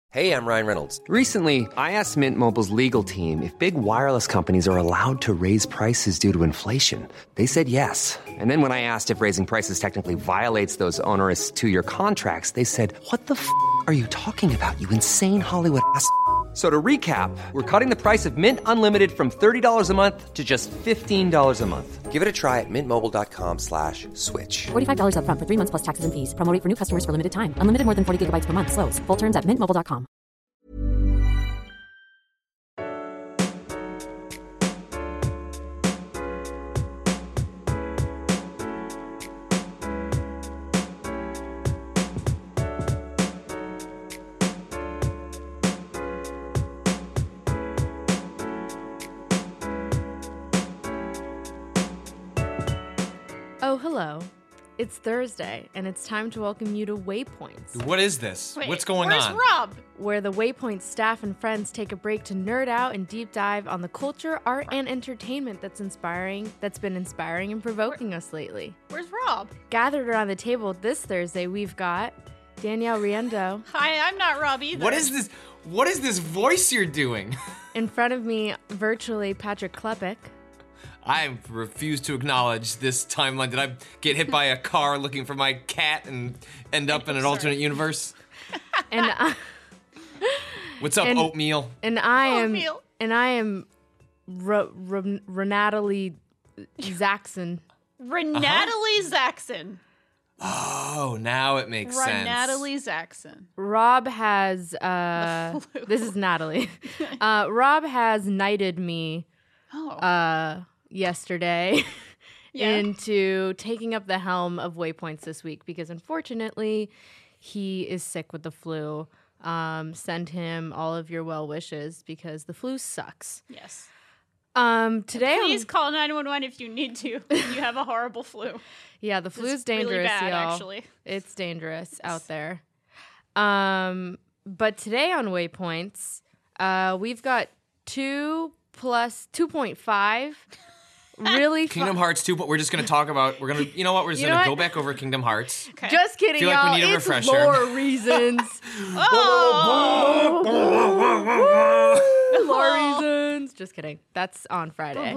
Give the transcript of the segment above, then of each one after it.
Hey, I'm Ryan Reynolds. Recently, I asked Mint Mobile's legal team if big wireless companies are allowed to raise prices due to inflation. They said yes. And then when I asked if raising prices technically violates those onerous two-year contracts, they said, "What the f*** are you talking about, you insane Hollywood ass?" So to recap, we're cutting the price of Mint Unlimited from $30 a month to just $15 a month. Give it a try at mintmobile.com/switch. $45 up front for 3 months plus taxes and fees. Promo rate for new customers for limited time. Unlimited more than 40 gigabytes per month. Slows full terms at mintmobile.com. Oh, hello. It's Thursday, and it's time to welcome you to Waypoints, What is this? Wait, What's going where's on? Rob? where the Waypoint staff and friends take a break to nerd out and deep dive on the culture, art, and entertainment that's been inspiring and provoking us lately. Where's Rob? Gathered around the table this Thursday, we've got Danielle Riendo. Hi, I'm not Rob either. What is this? What is this voice you're doing? In front of me, virtually, Patrick Klepek. I refuse to acknowledge this timeline. Did I get hit by a car looking for my cat and end up in an alternate universe? And What's up, And- oatmeal? Oatmeal. I am Renatalie Zaxxon. Natalie Zaxxon. Oh, now it makes sense. Natalie Zaxxon. Rob has The flu. this is Natalie. Rob has knighted me Oh. yesterday Yeah. into taking up the helm of Waypoints this week because unfortunately he is sick with the flu. Send him all of your well wishes because the flu sucks. Yes. Today Please call 911 if you need to. If you have a horrible flu. yeah, the flu's It's really dangerous, bad, y'all. actually. It's dangerous out there. But today on Waypoints, we've got 2 plus 2.5 really Kingdom Hearts 2, but we're just going to talk about, you know what, we're just You going know to go what? back over Kingdom Hearts. Okay. Just kidding, Feel like we y'all. need a It's refresher. lore reasons. Lore reasons. Just kidding. That's on Friday.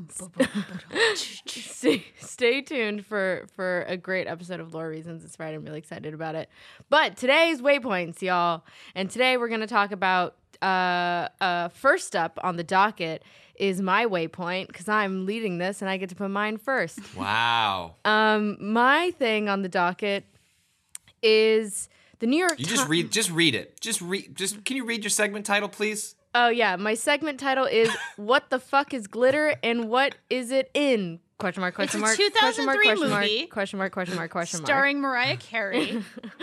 Stay tuned for a great episode of Lore Reasons. It's Friday. I'm really excited about it. But today's Waypoints, y'all. And today we're going to talk about first up on the docket is my waypoint because I'm leading this and I get to put mine first. Wow. My thing on the docket is the New York You Times. just read it. Can you read your segment title, please? Oh yeah, my segment title is "What the fuck is glitter and what is it in?" Question mark? Question mark? It's a 2003 question mark, movie. Question mark? Question mark? Question mark? Starring Mariah Carey.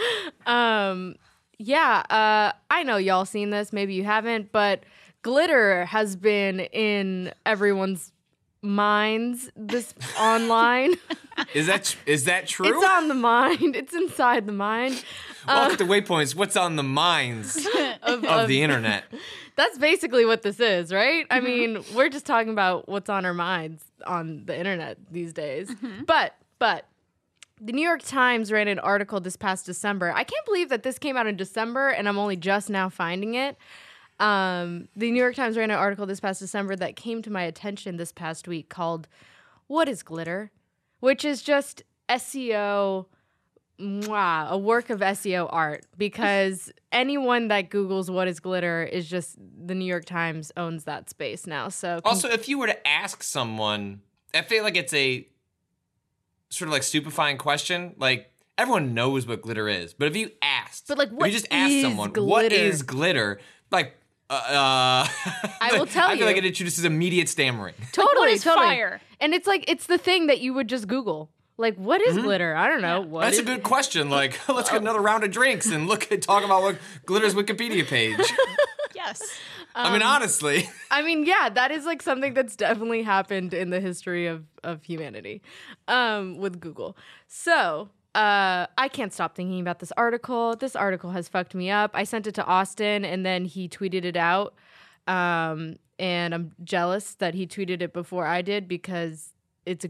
Yeah. I know y'all seen this. Maybe you haven't, but glitter has been in everyone's minds this online. Is that true? It's on the mind. It's inside the mind. Welcome to Waypoints. What's on the minds of the internet? That's basically what this is, right? I mean, we're just talking about what's on our minds on the internet these days. But the New York Times ran an article this past December. I can't believe that this came out in December and I'm only just now finding it. The New York Times ran an article this past December that came to my attention this past week called "What is Glitter?" which is just SEO, a work of SEO art, because anyone that Googles what is glitter is just, the New York Times owns that space now. So Also, if you were to ask someone, I feel like it's a sort of like stupefying question. Like, everyone knows what glitter is, but if you asked, But, like, what if you just asked is someone, what glitter? is glitter? Like, I will tell I feel like you. it introduces immediate stammering. totally, what is totally. fire? And it's like, it's the thing that you would just Google. Like, what is glitter? I don't know. What That's a is- good question. Like, let's get another round of drinks and talk about what glitter's Wikipedia page. Yes. I mean, honestly. I mean, yeah, that is like something that's definitely happened in the history of humanity with Google. So I can't stop thinking about this article. This article has fucked me up. I sent it to Austin and then he tweeted it out. And I'm jealous that he tweeted it before I did because it's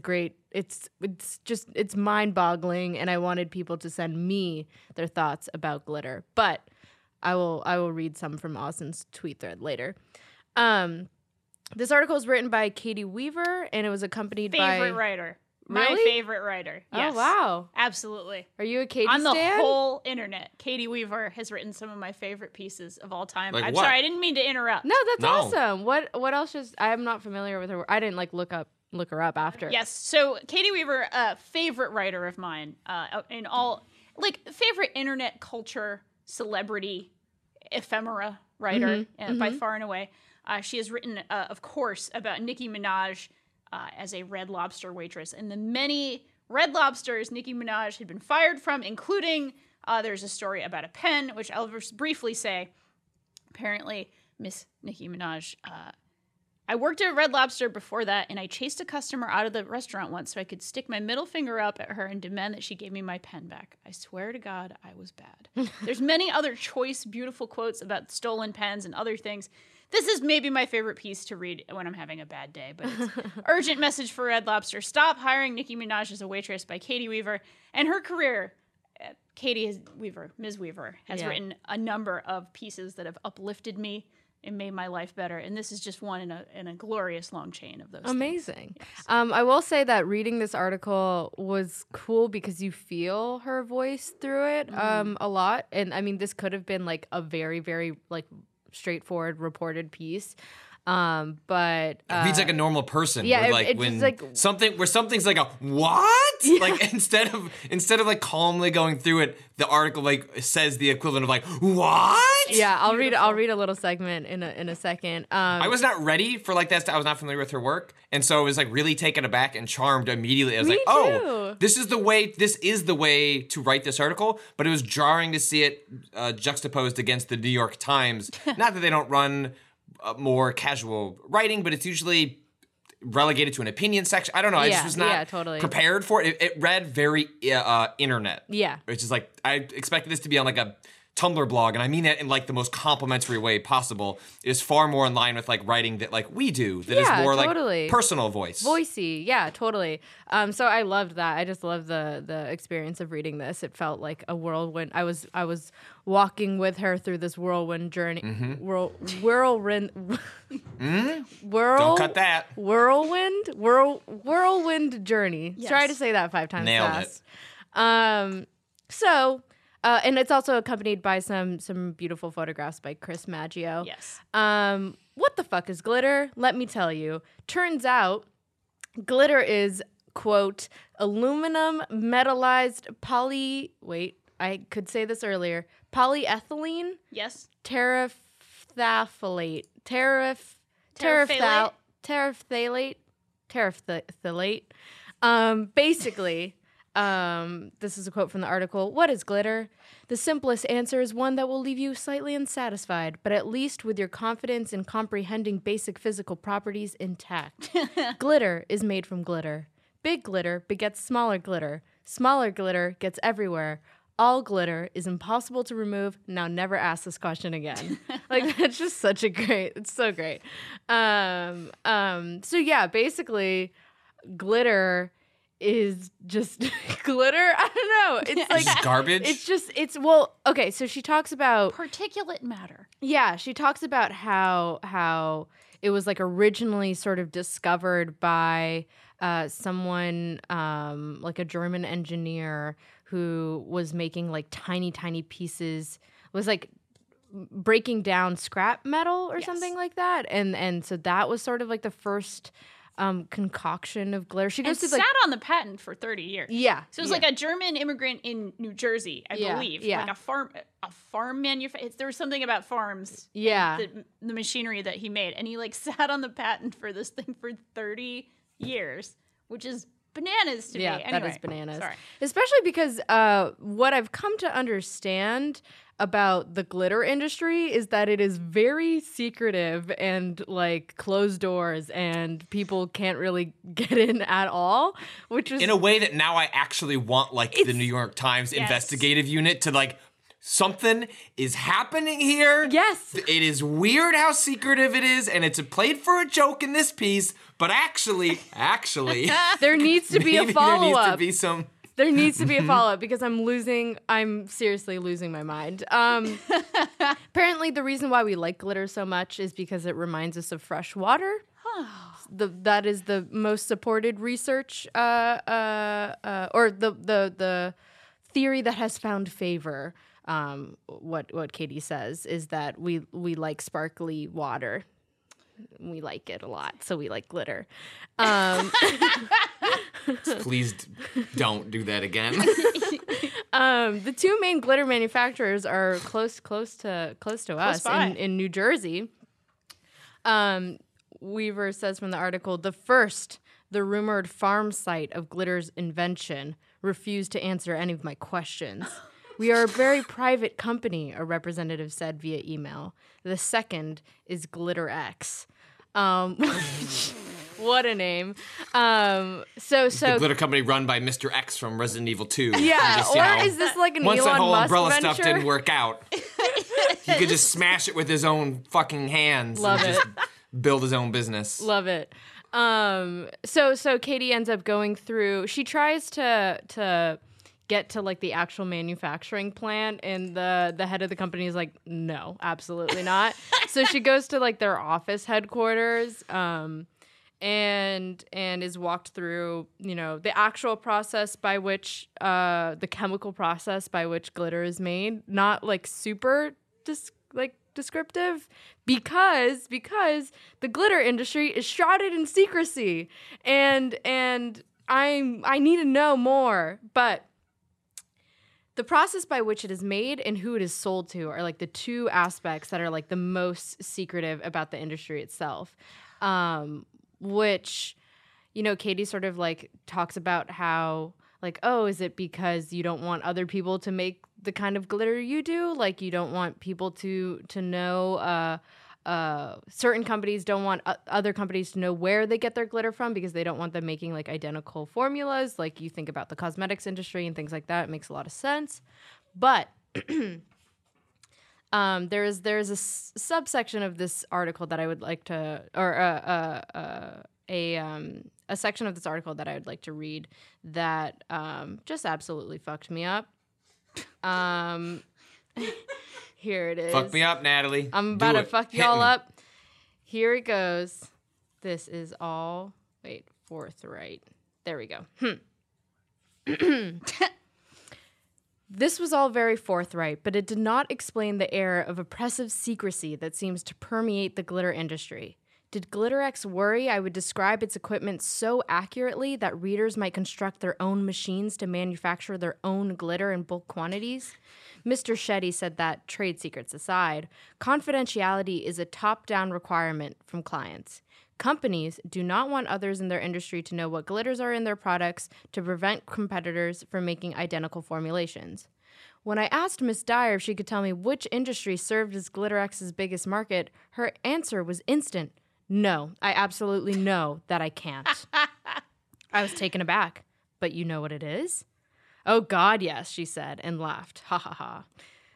mind-boggling and I wanted people to send me their thoughts about glitter. But I will read some from Austin's tweet thread later. This article is written by Katie Weaver, and it was accompanied by Favorite writer. Really? My favorite writer. Yes. Oh wow! Absolutely. Are you a Katie On the stan? whole internet, Katie Weaver has written some of my favorite pieces of all time. Like I'm what? sorry, I didn't mean to interrupt. No, that's No. awesome. What else is? I'm not familiar with her. I didn't like look her up after. Yes. So Katie Weaver, favorite writer of mine, in all favorite internet culture celebrity ephemera writer by far and away. She has written, of course, about Nicki Minaj as a Red Lobster waitress and the many Red Lobsters Nicki Minaj had been fired from, including there's a story about a pen, which I'll just briefly say. Apparently, Miss Nicki Minaj. I worked at Red Lobster before that, and I chased a customer out of the restaurant once so I could stick my middle finger up at her and demand that she gave me my pen back. I swear to God, I was bad. There's many other choice, beautiful quotes about stolen pens and other things. This is maybe my favorite piece to read when I'm having a bad day, but it's urgent message for Red Lobster. Stop hiring Nicki Minaj as a waitress by Katie Weaver. And her career, Ms. Weaver, has written a number of pieces that have uplifted me and made my life better. And this is just one in a glorious long chain of those Amazing. things. Yes. I will say that reading this article was cool because you feel her voice through it a lot. And I mean, this could have been like a very, very like straightforward reported piece. But It reads like a normal person. yeah, where, like it's when just like- something's like a what? Like instead of like calmly going through it, the article like says the equivalent of like what? yeah, I'll read a little segment in a second. I was not ready for like that. I was not familiar with her work, and so I was like really taken aback and charmed immediately. I was Me like, oh, too. this is the way to write this article. But it was jarring to see it juxtaposed against the New York Times. Not that they don't run more casual writing, but it's usually relegated to an opinion section. I don't know. I just was not totally. prepared for it. It read very internet. Yeah. Which is like, I expected this to be on like a Tumblr blog, and I mean that in like the most complimentary way possible. It is far more in line with like writing that like we do. That is more totally. like personal voice. Voicey, yeah, totally. So I loved that. I just loved the experience of reading this. It felt like a whirlwind. I was walking with her through this whirlwind journey. Whirlwind. Don't cut that. Whirlwind journey. Yes. Try to say that 5 times Nailed fast. And it's also accompanied by some beautiful photographs by Chris Maggio. Yes. What the fuck is glitter? Let me tell you. Turns out, glitter is, quote, aluminum metallized polyethylene Yes. terephthalate. Basically, this is a quote from the article. What is glitter? The simplest answer is one that will leave you slightly unsatisfied, but at least with your confidence in comprehending basic physical properties intact. Glitter is made from glitter. Big glitter begets smaller glitter. Smaller glitter gets everywhere. All glitter is impossible to remove. Now never ask this question again. Like, that's just it's so great. So yeah, basically glitter is just glitter. I don't know. It's like Just garbage. Okay, so she talks about Particulate matter. yeah, she talks about how it was like originally sort of discovered by someone like a German engineer who was making like tiny pieces, was like breaking down scrap metal or something like that, and so that was sort of like the first concoction of glitter. She goes And to sat like on the patent for 30 years. yeah, So it was like a German immigrant in New Jersey, I believe. yeah. Like a farm manufacturer. There was something about farms. Yeah. and the machinery that he made. And he like sat on the patent for this thing for 30 years, which is bananas to me. Yeah, Anyway, that is bananas. Sorry. Especially because what I've come to understand about the glitter industry is that it is very secretive and like closed doors and people can't really get in at all, which is in a way that now I actually want like the New York Times investigative unit to like, something is happening here. Yes. It is weird how secretive it is, and it's played for a joke in this piece, but actually, there needs to be a maybe there needs to follow-up. be some. There needs to be a follow-up because I'm seriously losing my mind. Apparently the reason why we like glitter so much is because it reminds us of fresh water. That is the most supported research, or the theory that has found favor. What Katie says is that we like sparkly water. We like it a lot, so we like glitter. Please don't do that again. The two main glitter manufacturers are close to us by. in New Jersey. Weaver says from the article, the rumored farm site of glitter's invention refused to answer any of my questions. We are a very private company, a representative said via email. The second is Glitter X. What a name. The glitter company run by Mr. X from Resident Evil 2. Yeah, Just, is this like an once Elon that whole Musk umbrella venture? stuff didn't work out, he could just smash it with his own fucking hands. Love and it. just build his own business. Love it. So Katie ends up going through. She tries to get to like the actual manufacturing plant, and the head of the company is like, no, absolutely not. So she goes to like their office headquarters, and is walked through, the actual process by which the chemical process by which glitter is made. Not like super descriptive because the glitter industry is shrouded in secrecy, and I need to know more. But the process by which it is made and who it is sold to are like the two aspects that are like the most secretive about the industry itself. Which, Katie sort of like talks about how like, oh, is it because you don't want other people to make the kind of glitter you do? Like you don't want people to know, certain companies don't want other companies to know where they get their glitter from because they don't want them making like identical formulas. Like you think about the cosmetics industry and things like that. It makes a lot of sense. But there's a subsection of this article that I would like to, or a section of this article that I would like to read that just absolutely fucked me up. Here it is. Fuck me up, Natalie. I'm about Do to it. fuck Hit y'all me. up. Here it goes. This is all, forthright. There we go. This was all very forthright, but it did not explain the air of oppressive secrecy that seems to permeate the glitter industry. Did GlitterX worry I would describe its equipment so accurately that readers might construct their own machines to manufacture their own glitter in bulk quantities? Mr. Shetty said that, trade secrets aside, confidentiality is a top-down requirement from clients. Companies do not want others in their industry to know what glitters are in their products to prevent competitors from making identical formulations. When I asked Miss Dyer if she could tell me which industry served as GlitterX's biggest market, her answer was instant. No, I absolutely know that I can't. I was taken aback. But you know what it is? Oh, God, yes, she said, and laughed. Ha, ha, ha.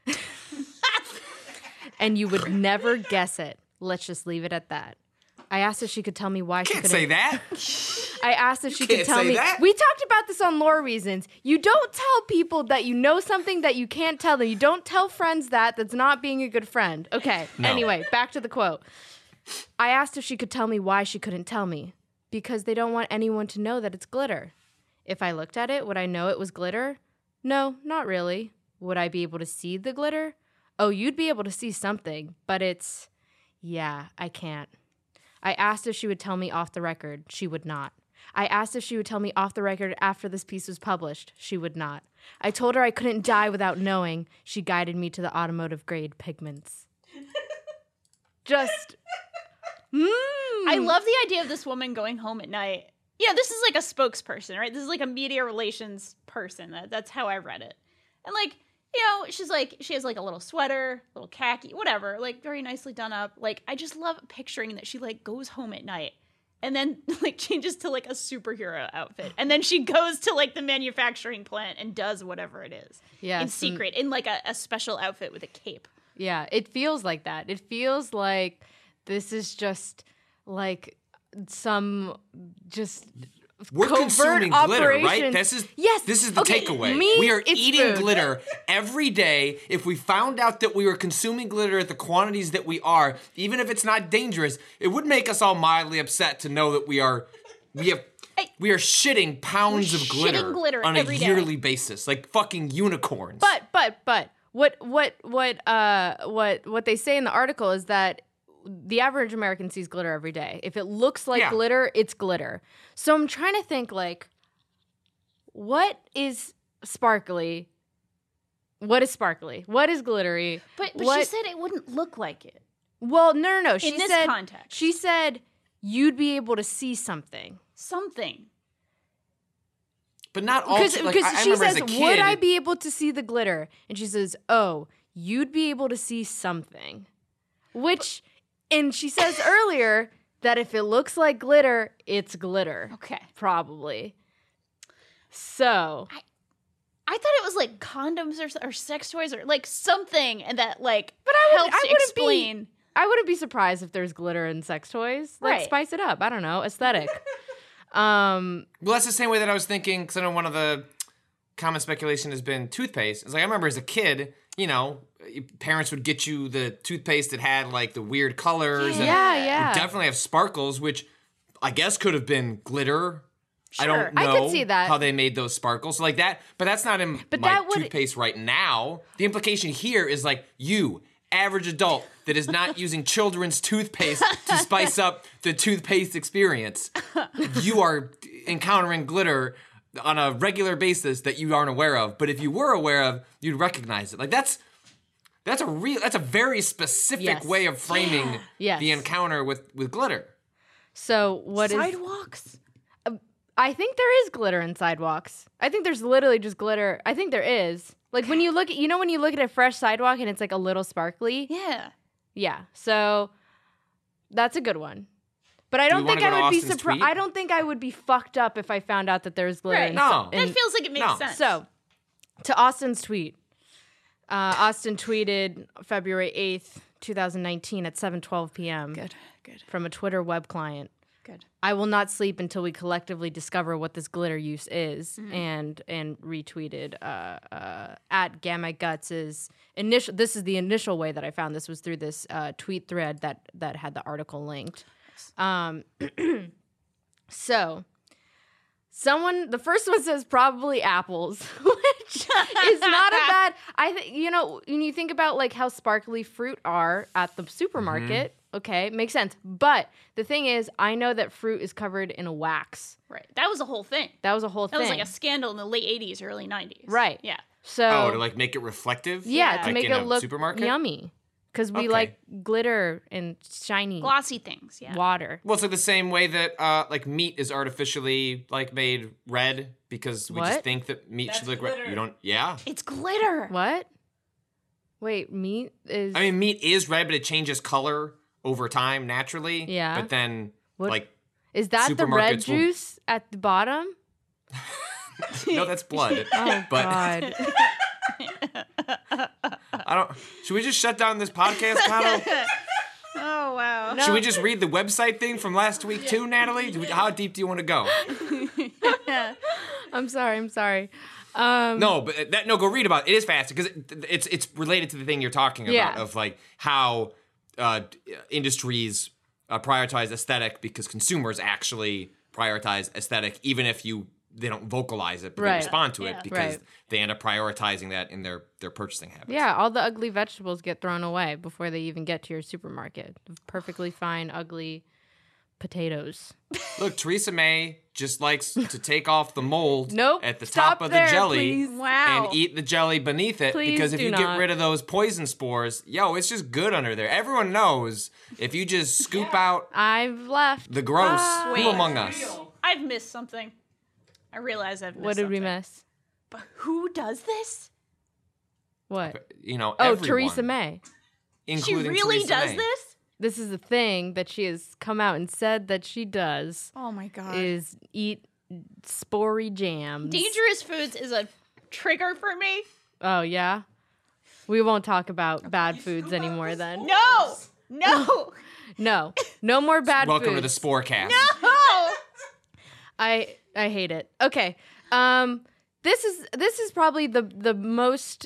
And you would never guess it. Let's just leave it at that. I asked if she could tell me why she Can't couldn't. say that. I asked if she could Can't tell say me. that. We talked about this on Lore Reasons. You don't tell people that you know something that you can't tell them. You don't tell friends that. That's not being a good friend. Okay. No. Anyway, back to the quote. I asked if she could tell me why she couldn't tell me. Because they don't want anyone to know that it's glitter. If I looked at it, would I know it was glitter? No, not really. Would I be able to see the glitter? Oh, you'd be able to see something, but it's... Yeah, I can't. I asked if she would tell me off the record. She would not. I asked if she would tell me off the record after this piece was published. She would not. I told her I couldn't die without knowing. She guided me to the automotive grade pigments. Just... I love the idea of this woman going home at night. Yeah, this is like a spokesperson, right? This is like a media relations person. That's how I read it. And like, she's like, she has like a little sweater, little khaki, whatever, like very nicely done up. Like, I just love picturing that she like goes home at night and then like changes to like a superhero outfit. And then she goes to like the manufacturing plant and does whatever it is. Yeah, in secret, in like a special outfit with a cape. Yeah, it feels like that. It feels like this is just like some just We're covert consuming glitter, right? operations. This is the Okay, takeaway. me, We are it's eating food. glitter every day. If we found out that we were consuming glitter at the quantities that we are, even if it's not dangerous, it would make us all mildly upset to know that we are shitting pounds of shitting glitter on a every day. yearly basis, like fucking unicorns. But what they say in the article is that the average American sees glitter every day. If it looks like Yeah. glitter, it's glitter. So I'm trying to think, like, what is sparkly? What is sparkly? What is glittery? But she What- said it wouldn't look like it. Well, no. She In this said, context. she said you'd be able to see something. Something. But not all. Because Like, I she remember says, as a kid, would I be able to see the glitter? And she says, oh, you'd be able to see something. Which, and she says earlier that if it looks like glitter, it's glitter. Okay. Probably. So, I thought it was like condoms or sex toys or like something, and that like I helps wouldn't explain. I wouldn't be surprised if there's glitter in sex toys. Like, Right. spice it up. I don't know. Aesthetic. Well, that's the same way that I was thinking, because I know one of the common speculation has been toothpaste. It's like, I remember as a kid, you know, parents would get you the toothpaste that had like the weird colors. And Yeah. would definitely have sparkles, which I guess could have been glitter. I don't know I could see that. how they made those sparkles like that, but that's not in But my that would- toothpaste right now. The implication here is like you, average adult that is not using children's toothpaste to spice up the toothpaste experience. You are encountering glitter on a regular basis that you aren't aware of. But if you were aware of, you'd recognize it. Like that's a very specific Yes. way of framing Yes. the encounter with glitter. So, what is. Sidewalks. I think there is glitter in sidewalks. I think there's literally just glitter. I think there is. Like when you look at, when you look at a fresh sidewalk and it's like a little sparkly. Yeah. Yeah. So that's a good one. But I we don't wanna think go I to would be Austin's surprised. tweet? I don't think I would be fucked up if I found out that there's glitter. Right. in No. That feels like it makes No. sense. So, to Austin's tweet. Austin tweeted February 8th, 2019 at 7:12 p.m. Good. from a Twitter web client. Good. I will not sleep until we collectively discover what this glitter use is, and retweeted at Gamma Guts' initial. This is the initial way that I found this was through this tweet thread that had the article linked. So, the first one says probably apples, which is not a bad. I think when you think about like how sparkly fruit are at the supermarket. Okay, makes sense. But the thing is, I know that fruit is covered in a wax. Right. That was a whole thing. That was a whole That thing. was like a scandal in the late 80s, early 90s. Right. Yeah. So Oh, to like make it reflective? yeah, to Like make in it a look supermarket? yummy, because we Okay. like glitter and shiny Glossy things. Yeah. water. Well, it's like the same way that like meat is artificially like made red because we just What? think that meat should look red. You don't? Yeah. It's glitter. What? Wait, meat is. I mean, meat is red, but it changes color over time naturally. Yeah. But then, What- like, is that the red supermarkets will- juice at the bottom? no, that's blood. Oh but God. I don't. Should we just shut down this podcast, Kato? Oh, wow. Should we just read the website thing from last week too, Natalie? How deep do you want to go? I'm sorry. No, but go read about it. It is fast because it's related to the thing you're talking about Yeah. of like how industries prioritize aesthetic because consumers actually prioritize aesthetic, even if they don't vocalize it, but they Right. respond to it Yeah. because Right. they end up prioritizing that in their purchasing habits. Yeah, all the ugly vegetables get thrown away before they even get to your supermarket. Perfectly fine, ugly potatoes. Look, Theresa May just likes to take off the mold Nope, at the stop top of there, the jelly please. Wow. and eat the jelly beneath it Please because if do you not. get rid of those poison spores, it's just good under there. Everyone knows if you just scoop out I've left. the gross, who Wait. among us? I've missed something. I realize I've missed What did we something. miss? But who does this? What? Oh, Theresa May. She including really Theresa does May. this? This is a thing that she has come out and said that she does Oh my god. is eat spory jams. Dangerous foods is a trigger for me. Oh yeah. We won't talk about bad foods anymore then. No. No. No more bad Welcome foods. to the Sporecast. No. I hate it. Okay. This is probably the most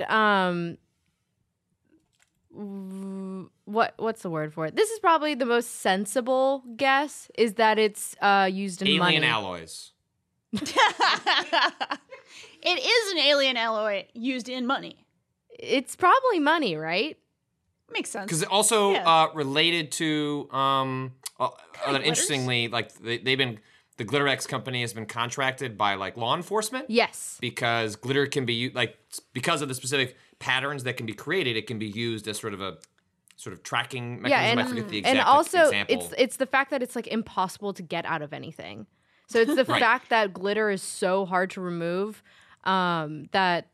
what's the word for it? This is probably the most sensible guess, is that it's used in money. Alien alloys. It is an alien alloy used in money. It's probably money, right? Makes sense. Because also Yeah. related to, interestingly, like the GlitterX company has been contracted by like law enforcement. Yes. Because glitter can be because of the specific patterns that can be created, it can be used as sort of tracking mechanism. I forget the exact and also example. it's the fact that it's like impossible to get out of anything. So it's the fact that glitter is so hard to remove. The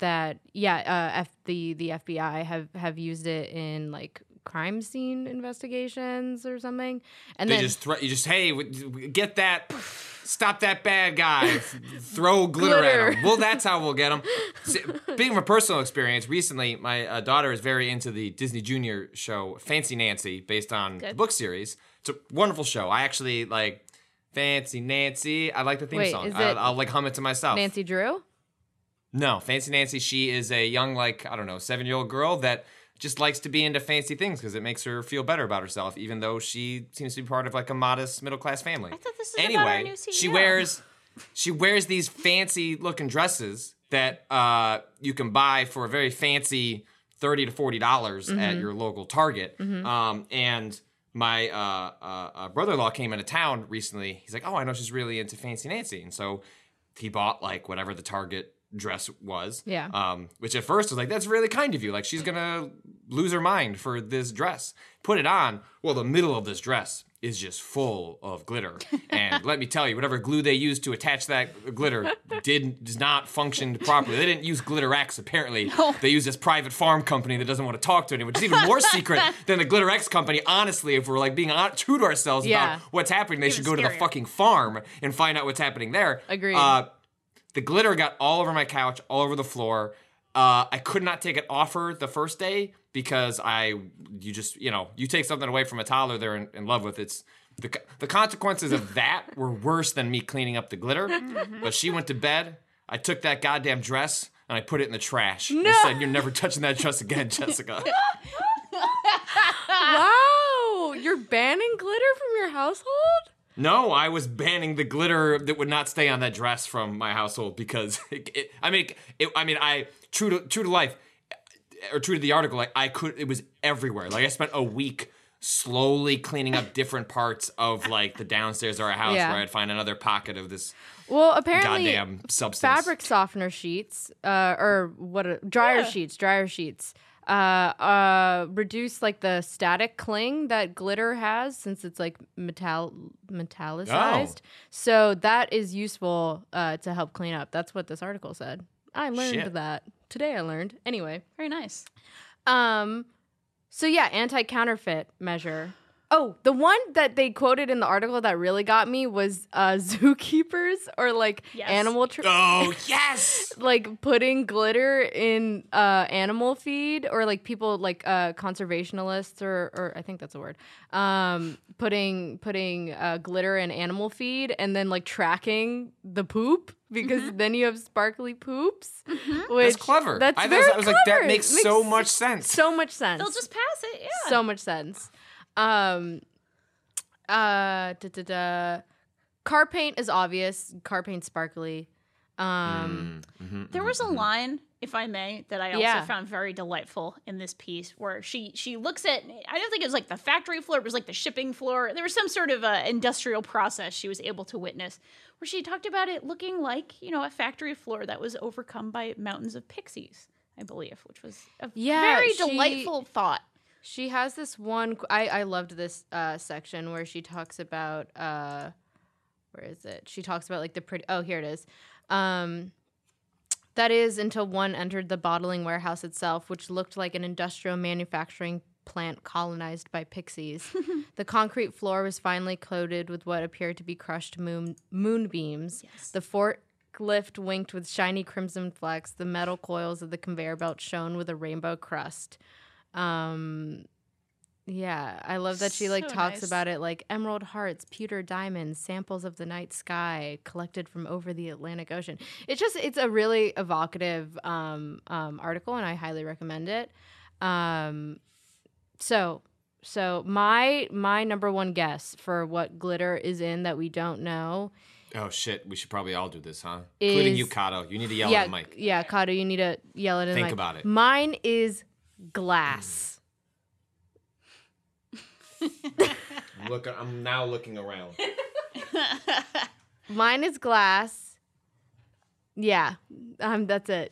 FBI have used it in like crime scene investigations or something, and they then get that, stop that bad guy, throw glitter at him. Well, that's how we'll get him. Speaking of a personal experience, recently my daughter is very into the Disney Junior show Fancy Nancy, based on the book series. It's a wonderful show. I actually like Fancy Nancy. I like the theme song. I'll like hum it to myself. Nancy Drew? No, Fancy Nancy, she is a young, 7-year-old girl that just likes to be into fancy things because it makes her feel better about herself, even though she seems to be part of like a modest middle-class family. I thought this was about our new CEO. She wears these fancy-looking dresses that you can buy for a very fancy $30 to $40 at your local Target. And my brother-in-law came into town recently. He's like, oh, I know she's really into Fancy Nancy. And so he bought like whatever the Target dress was. Yeah. Which at first was like, that's really kind of you. Like, she's gonna lose her mind for this dress. Put it on. Well, the middle of this dress is just full of glitter. And let me tell you, whatever glue they used to attach that glitter does not function properly. They didn't use Glitter X, apparently. No. They used this private farm company that doesn't want to talk to anyone, which is even more secret than the Glitter X company. Honestly, if we're like being true to ourselves about what's happening, they should go to the fucking farm and find out what's happening there. Agreed. The glitter got all over my couch, all over the floor. I could not take it off her the first day because you take something away from a toddler they're in love with. It's the consequences of that were worse than me cleaning up the glitter. But she went to bed. I took that goddamn dress and I put it in the trash. No. And said, "You're never touching that dress again, Jessica." Wow, you're banning glitter from your household? No, I was banning the glitter that would not stay on that dress from my household because true to life, or true to the article, like it was everywhere. Like I spent a week slowly cleaning up different parts of like the downstairs of our house where I'd find another pocket of this. Well, apparently, goddamn substance. Fabric softener sheets, dryer sheets. Reduce like the static cling that glitter has, since it's like metallicized. So that is useful to help clean up. That's what this article said. I learned that today. Anyway, very nice. So yeah, anti-counterfeit measure. Oh, the one that they quoted in the article that really got me was zookeepers or like animal. Oh yes, like putting glitter in animal feed, or like people like conservationists or I think that's a word. Putting glitter in animal feed and then like tracking the poop, because then you have sparkly poops. Which, that's clever. That's I very was clever. like, that makes so much sense. So much sense. They'll just pass it. Yeah. So much sense. Car paint is obvious. Car paint sparkly. There was a line, if I may, that I also found very delightful in this piece, where she looks at, I don't think it was like the factory floor, it was like the shipping floor. There was some sort of industrial process she was able to witness, where she talked about it looking like, a factory floor that was overcome by mountains of pixies, I believe, which was a very delightful thought. She has this one. I loved this section where she talks about. Where is it? She talks about like the pretty. Oh, here it is. That is until one entered the bottling warehouse itself, which looked like an industrial manufacturing plant colonized by pixies. The concrete floor was finely coated with what appeared to be crushed moonbeams. Yes. The forklift winked with shiny crimson flecks. The metal coils of the conveyor belt shone with a rainbow crust. Yeah, I love that she So talks nice. about it like emerald hearts, pewter diamonds, samples of the night sky collected from over the Atlantic Ocean. It's a really evocative article, and I highly recommend it. So my number one guess for what glitter is in that we don't know. Oh shit, we should probably all do this, huh? Including you, Kato. You need to yell at the mic. Yeah, Kato, you need to yell it in the mic. Think about it. Mine is glass. I'm now looking around. Mine is glass. Yeah, that's it.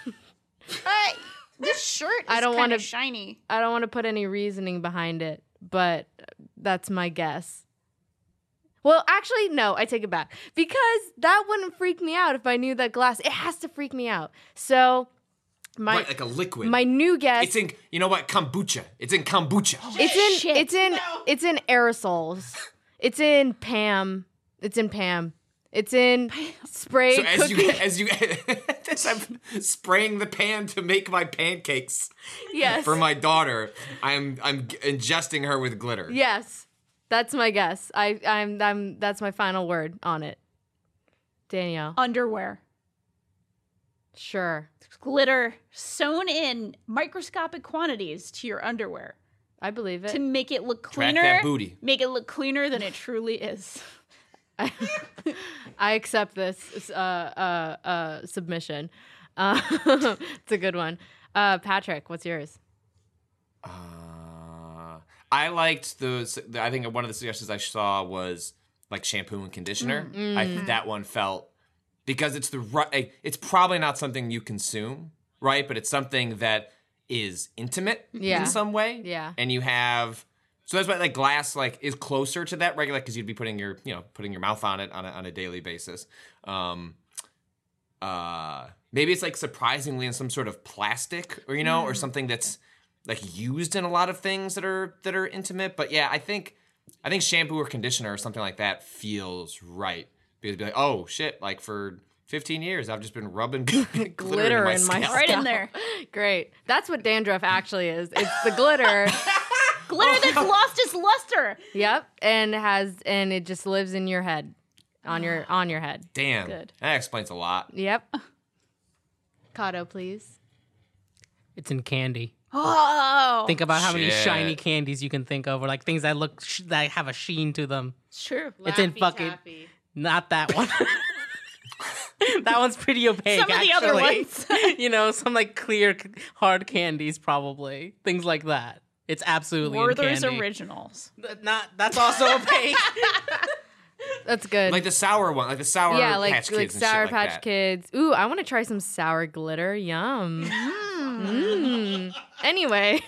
This shirt is I don't kind wanna- of shiny. I don't want to put any reasoning behind it, but that's my guess. Well, actually, no, I take it back. Because that wouldn't freak me out if I knew that glass. It has to freak me out. So, Right, like a liquid. my new guess. It's in, you know what? Kombucha. It's in kombucha. It's in aerosols. It's in Pam. It's in spray So cookie. as I'm spraying the pan to make my pancakes Yes. for my daughter, I'm ingesting her with glitter. Yes. That's my guess. I'm that's my final word on it. Danielle. Underwear. Sure. Glitter sewn in microscopic quantities to your underwear I believe it. to make it look Track cleaner. that booty. Make it look cleaner than it truly is. I accept this submission. It's a good one. Patrick, what's yours? I liked those. I think one of the suggestions I saw was like shampoo and conditioner. That one felt, because it's the right. It's probably not something you consume, right? But it's something that is intimate Yeah. in some way. Yeah. And you have. So that's why like glass like is closer to that regular, because you'd be putting your mouth on it on a daily basis. Maybe it's like surprisingly in some sort of plastic or or something that's like used in a lot of things that are intimate. But yeah, I think shampoo or conditioner or something like that feels right, because it'd be like, oh shit, like for 15 years I've just been rubbing glitter in my scalp. Right in there. Great. That's what dandruff actually is. It's the glitter. Glitter that's lost its luster. Yep. And it just lives in your head. On your head. Damn, Good. that explains a lot. Yep. Kato, please. It's in candy. Oh, Think about how many Shit. shiny candies you can think of, or like things that look that have a sheen to them. it's true. It's in fucking not that one. That one's pretty opaque. Some of the other actually. ones. Some like clear hard candies, probably things like that. It's absolutely in Werther's candy. Originals. That's also opaque. That's good. Like the sour one, like the sour Patch Kids and Sour shit like Patch that. Kids. Ooh, I want to try some sour glitter. Yum. Anyway,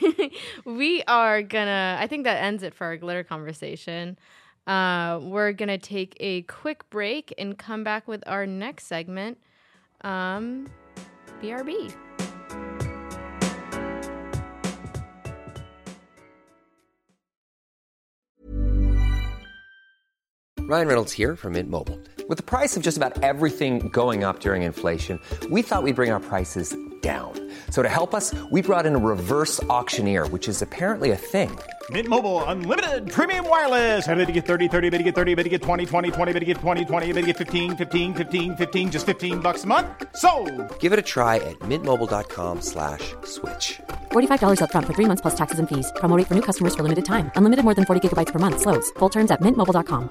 I think that ends it for our glitter conversation. We're gonna take a quick break and come back with our next segment. BRB. Ryan Reynolds here from Mint Mobile. With the price of just about everything going up during inflation, we thought we'd bring our prices down. So to help us, we brought in a reverse auctioneer, which is apparently a thing. Mint Mobile Unlimited Premium Wireless. Ready to get 30, 30, bit to get 30, bit to get 20, 20, 20, bit to get 20, 20, bit to get 15, 15, 15, 15, just $15 a month? Sold! Give it a try at mintmobile.com/switch. $45 up front for 3 months plus taxes and fees. Promo rate for new customers for limited time. Unlimited more than 40 gigabytes per month. Slows full terms at mintmobile.com.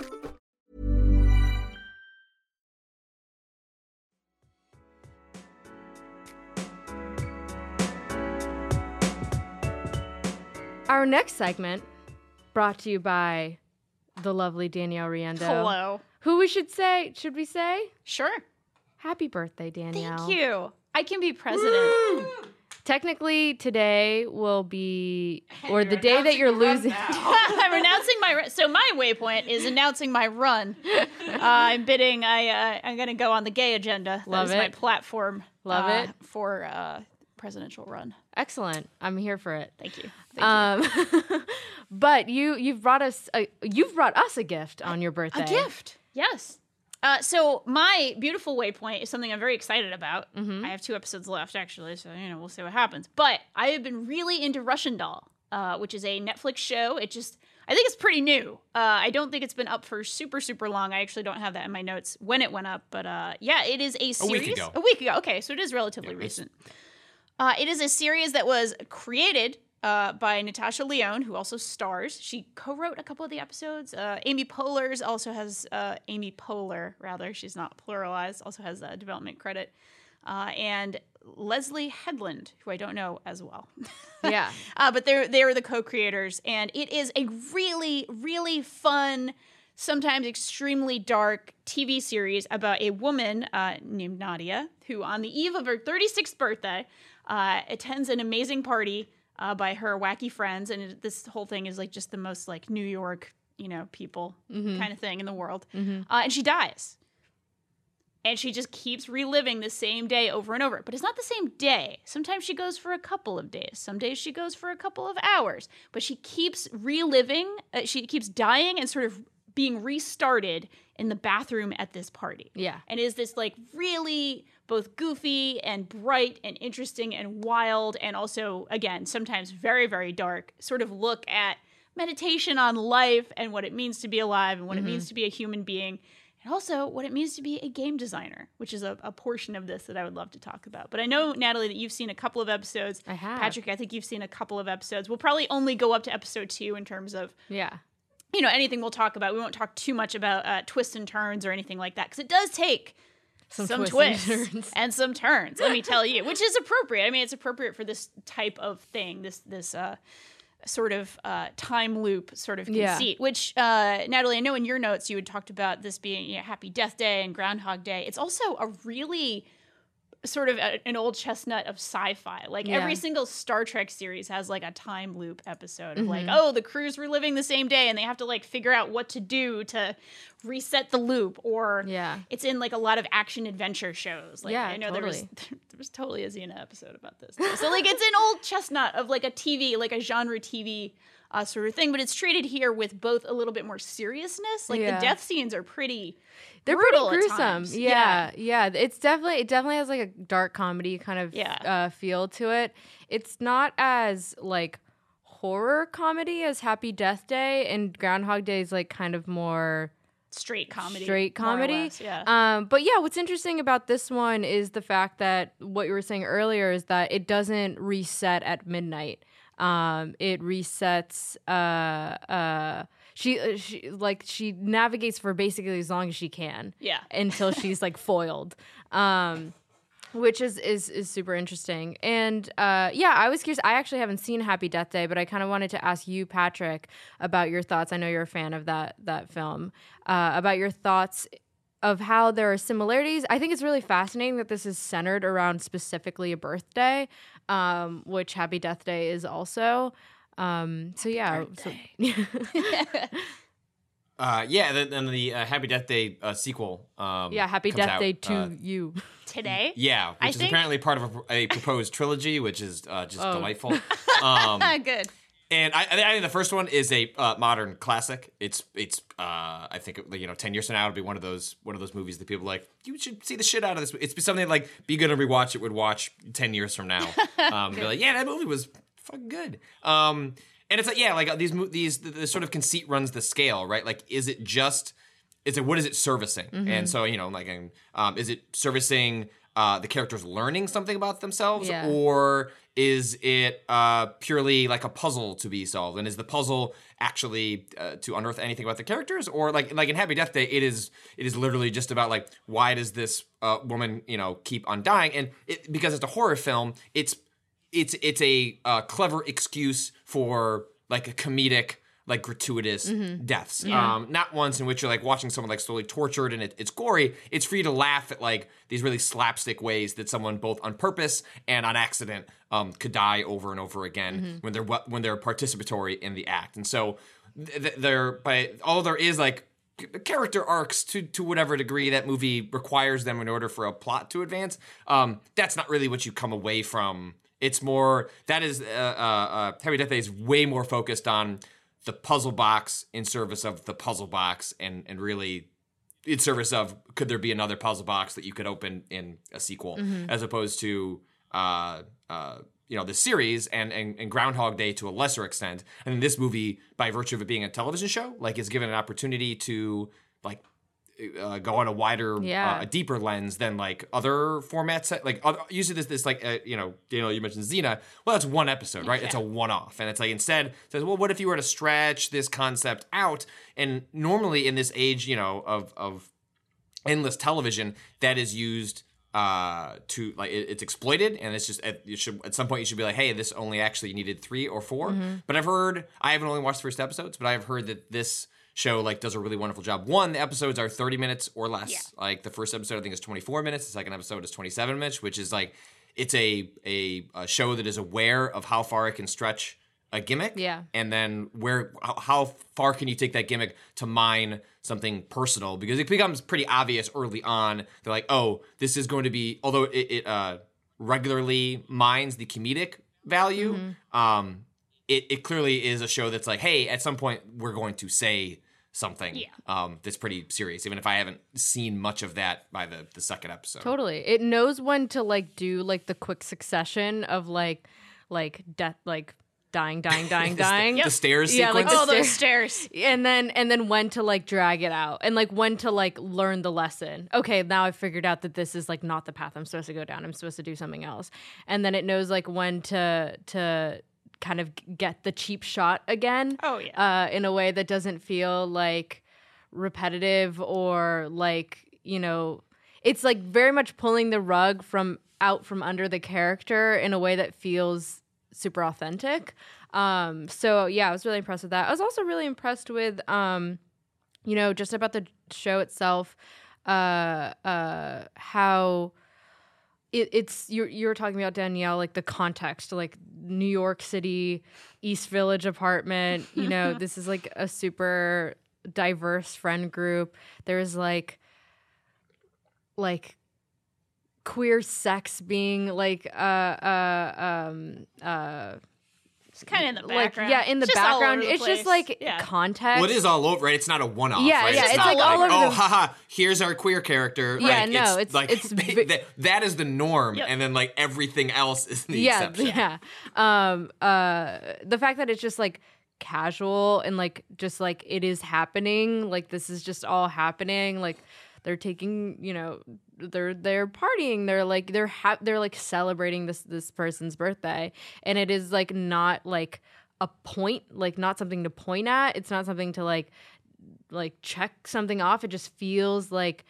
Our next segment, brought to you by the lovely Danielle Riendeau. Hello. Who we should say? Sure. Happy birthday, Danielle. Thank you. I can be president. Technically, today will be, or the day that you're losing. I'm announcing my run. So my waypoint is announcing my run. I'm bidding. I'm going to go on the gay agenda. Love that is it. my platform. Love it. For presidential run. Excellent. I'm here for it. Thank you. Thank you. But you've brought us a gift on your birthday. A gift. Yes. So my beautiful waypoint is something I'm very excited about. I have 2 episodes left, actually, so we'll see what happens. But I have been really into Russian Doll which is a Netflix show. I think it's pretty new. I don't think it's been up for super, super long. I actually don't have that in my notes when it went up. But yeah, it is a series. A week ago. Okay, so it is relatively recent. It is a series that was created by Natasha Lyonne, who also stars. She co-wrote a couple of the episodes. Amy Poehler she's not pluralized, also has a development credit. And Leslie Headland, who I don't know as well. Yeah. But they're the co-creators, and it is a really, really fun, sometimes extremely dark TV series about a woman named Nadia, who on the eve of her 36th birthday attends an amazing party by her wacky friends, and this whole thing is like just the most like New York, people kind of thing in the world. And she dies. And she just keeps reliving the same day over and over. But it's not the same day. Sometimes she goes for a couple of days. Some days she goes for a couple of hours. But she keeps reliving. She keeps dying and sort of being restarted in the bathroom at this party. Yeah. And is this like really both goofy and bright and interesting and wild and also, again, sometimes very, very dark sort of look at meditation on life and what it means to be alive and what it means to be a human being. And also what it means to be a game designer, which is a portion of this that I would love to talk about. But I know, Natalie, that you've seen a couple of episodes. I have. Patrick, I think you've seen a couple of episodes. We'll probably only go up to episode 2 in terms of anything we'll talk about. We won't talk too much about twists and turns or anything like that, because it does take some twists and some turns, let me tell you, which is appropriate. I mean, it's appropriate for this type of thing, this sort of time loop sort of conceit, which, Natalie, I know in your notes you had talked about this being Happy Death Day and Groundhog Day. It's also a really sort of an old chestnut of sci-fi. Like every single Star Trek series has like a time loop episode of like, oh, the crew's reliving the same day and they have to like figure out what to do to reset the loop. Or it's in like a lot of action adventure shows. Like I know there was totally a Xena episode about this. So like it's an old chestnut of like a TV, like a genre TV sort of thing, but it's treated here with both a little bit more seriousness. Like the death scenes are they're pretty brutal gruesome. Yeah. It definitely has like a dark comedy kind of feel to it. It's not as like horror comedy as Happy Death Day, and Groundhog Day is like kind of more straight comedy. But what's interesting about this one is the fact that what you were saying earlier is that it doesn't reset at midnight. It resets. She navigates for basically as long as she can. Yeah. Until she's like foiled. Which is super interesting. And I was curious. I actually haven't seen Happy Death Day, but I kind of wanted to ask you, Patrick, about your thoughts. I know you're a fan of that film. About your thoughts of how there are similarities. I think it's really fascinating that this is centered around specifically a birthday, which Happy Death Day is also. And the Happy Death Day sequel. Happy Death Day to you today. Yeah, which is apparently part of a proposed trilogy, which is just delightful. Good. And I think the first one is a modern classic. It's I think 10 years from now it'll be one of those movies that people are like, you should see the shit out of this. It's something like Be Good and Rewatch It would watch 10 years from now. Be like, that movie was fucking good. And it's like the sort of conceit runs the scale, right? Like, what is it servicing? And so is it servicing the characters learning something about themselves, or is it purely like a puzzle to be solved? And is the puzzle actually to unearth anything about the characters, or like in Happy Death Day, it is literally just about like, why does this woman keep on dying? And because it's a horror film, it's a clever excuse for like a comedic, like gratuitous deaths. Not once in which you're like watching someone like slowly tortured and it's gory. It's for you to laugh at like these really slapstick ways that someone both on purpose and on accident could die over and over again when they're participatory in the act. And so although there is like character arcs to whatever degree that movie requires them in order for a plot to advance, that's not really what you come away from. It's more, that is, Happy Death Day is way more focused on the puzzle box in service of the puzzle box, and really in service of, could there be another puzzle box that you could open in a sequel, as opposed to the series and Groundhog Day to a lesser extent. And then this movie, by virtue of it being a television show, like is given an opportunity to like go on a wider, a deeper lens than like other formats. Like usually this like Daniel, you mentioned Xena. Well, that's one episode, right? It's a one-off, and it's like instead it says, well, what if you were to stretch this concept out? And normally in this age, of endless television, that is used to like it's exploited, and it's just at some point you should be like, hey, this only actually needed 3 or 4. But I haven't only watched the first episodes, but I've heard that this show like does a really wonderful job. One, the episodes are 30 minutes or less. Yeah. Like the first episode I think is 24 minutes. The second episode is 27 minutes, which is like it's a show that is aware of how far it can stretch a gimmick. Yeah. And then how far can you take that gimmick to mine something personal? Because it becomes pretty obvious early on. They're like, oh, this is going to be, although it regularly mines the comedic value, it clearly is a show that's like, hey, at some point we're going to say something that's pretty serious, even if I haven't seen much of that by the second episode. Totally. It knows when to like do like the quick succession of like death, like dying. The stairs sequence. Like those stairs. And then when to like drag it out and like when to like learn the lesson. Okay, now I've figured out that this is like not the path I'm supposed to go down. I'm supposed to do something else. And then it knows like when to kind of get the cheap shot again. Oh yeah. In a way that doesn't feel like repetitive or like, it's like very much pulling the rug from under the character in a way that feels super authentic. So yeah, I was really impressed with that. I was also really impressed with, just about the show itself, how it's you were talking about, Danielle, like the context, like New York City, East Village apartment. This is like a super diverse friend group. There's like queer sex being like it's kind of in the background. In the background. It's just like context. Well, it is all over, right? It's not a one-off, yeah, right? Yeah, it's like all over. Oh, haha! Here's our quear character. Yeah, like, that is the norm, and then like everything else is the exception. Yeah. The fact that it's just like casual and like just like it is happening. Like this is just all happening. Like they're taking, they're partying. They're like celebrating this person's birthday, and it is like not like a point, like not something to point at. It's not something to like check something off. It just feels like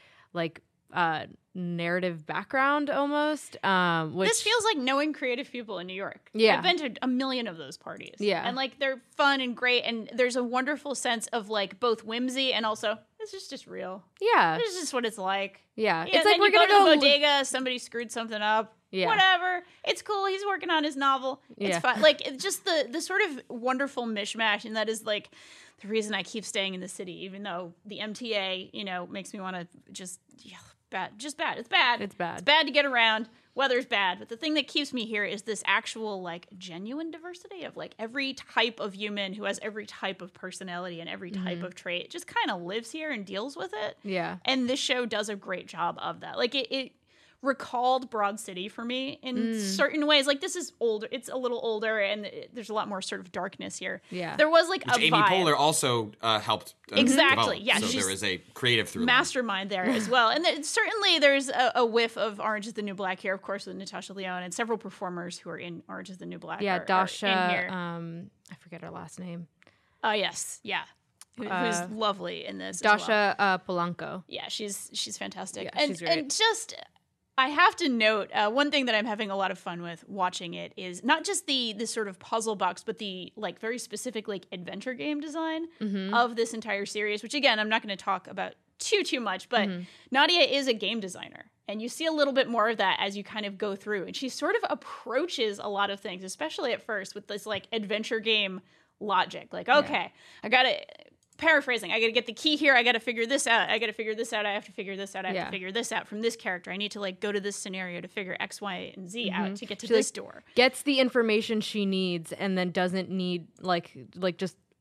narrative background almost. Which this feels like knowing creative people in New York. Yeah, I've been to a million of those parties. Yeah, and like they're fun and great, and there's a wonderful sense of like both whimsy and also this is just real. Yeah, this is just what it's like. Yeah, it's like we're gonna go to the bodega. Somebody screwed something up. Yeah, whatever. It's cool. He's working on his novel. It's fun. Like it's just the sort of wonderful mishmash, and that is like the reason I keep staying in the city, even though the MTA, makes me want to just. Bad. It's bad. It's bad. It's bad to get around. Weather's bad. But the thing that keeps me here is this actual, like, genuine diversity of, like, every type of human who has every type of personality and every type of trait just kind of lives here and deals with it. Yeah. And this show does a great job of that. Like, it recalled Broad City for me in certain ways. Like, this is older. It's a little older, and there's a lot more sort of darkness here. Yeah. There was, like, which a Amy vibe. Poehler also helped exactly. develop. Yeah, so there is a creative through mastermind there as well. And certainly there's a whiff of Orange is the New Black here, of course, with Natasha Lyonne and several performers who are in Orange is the New Black. Yeah, Dasha, are in here. I forget her last name. Oh, yes. Yeah. Who's lovely in this Dasha Polanco. Yeah, she's fantastic. Yeah, she's great. And just... I have to note, one thing that I'm having a lot of fun with watching it is not just the sort of puzzle box, but the like very specific like adventure game design of this entire series, which again, I'm not going to talk about too much, but Nadia is a game designer. And you see a little bit more of that as you kind of go through. And she sort of approaches a lot of things, especially at first with this like adventure game logic. Like, okay, I got to... Paraphrasing, I got to get the key here. I got to figure this out. I got to figure this out. I have to figure this out. I have to figure this out from this character. I need to like go to this scenario to figure X, Y, and Z out to get to this door. Gets the information she needs and then doesn't need like just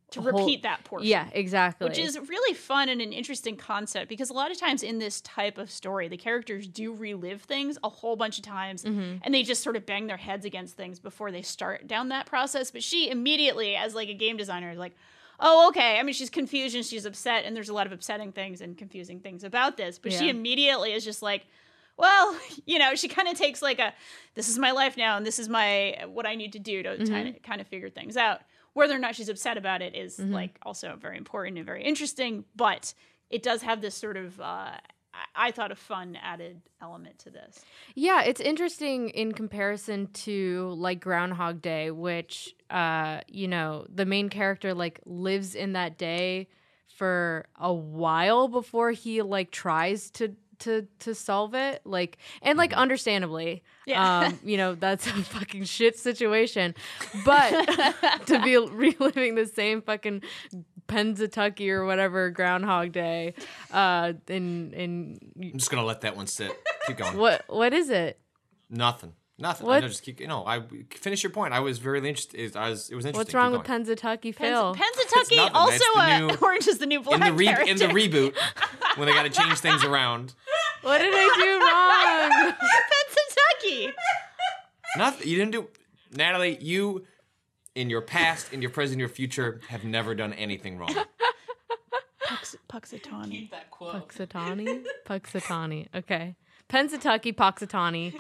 to repeat that portion. Yeah, exactly. Which is really fun and an interesting concept because a lot of times in this type of story, the characters do relive things a whole bunch of times and they just sort of bang their heads against things before they start down that process. But she immediately, as like a game designer, is like, oh, okay. I mean, she's confused and she's upset and there's a lot of upsetting things and confusing things about this. But she immediately is just like, well, you know, she kind of takes like this is my life now and this is what I need to do to kind of figure things out. Whether or not she's upset about it is like also very important and very interesting, but it does have this sort of, I thought, a fun added element to this. Yeah, it's interesting in comparison to like Groundhog Day, which, you know, the main character like lives in that day for a while before he like tries to solve it, like, and like understandably, you know, that's a fucking shit situation, but to be reliving the same fucking Pennsatucky or whatever Groundhog Day, I'm just gonna let that one sit. Keep going. What is it? Nothing. What? I know, just keep. I finish your point. I was very interested. It was interesting. What's wrong with Pennsatucky, Phil? Pennsatucky also Orange is the New Black in the reboot when they got to change things around. What did I do wrong? Pennsatucky. Nothing. You didn't do. Natalie, you, in your past, in your present, in your future, have never done anything wrong. Puxatawny. Keep that quote. Puxatawny. Okay. Pennsatucky, Puxatawny.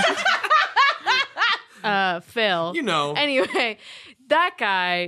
Phil. You know. Anyway, that guy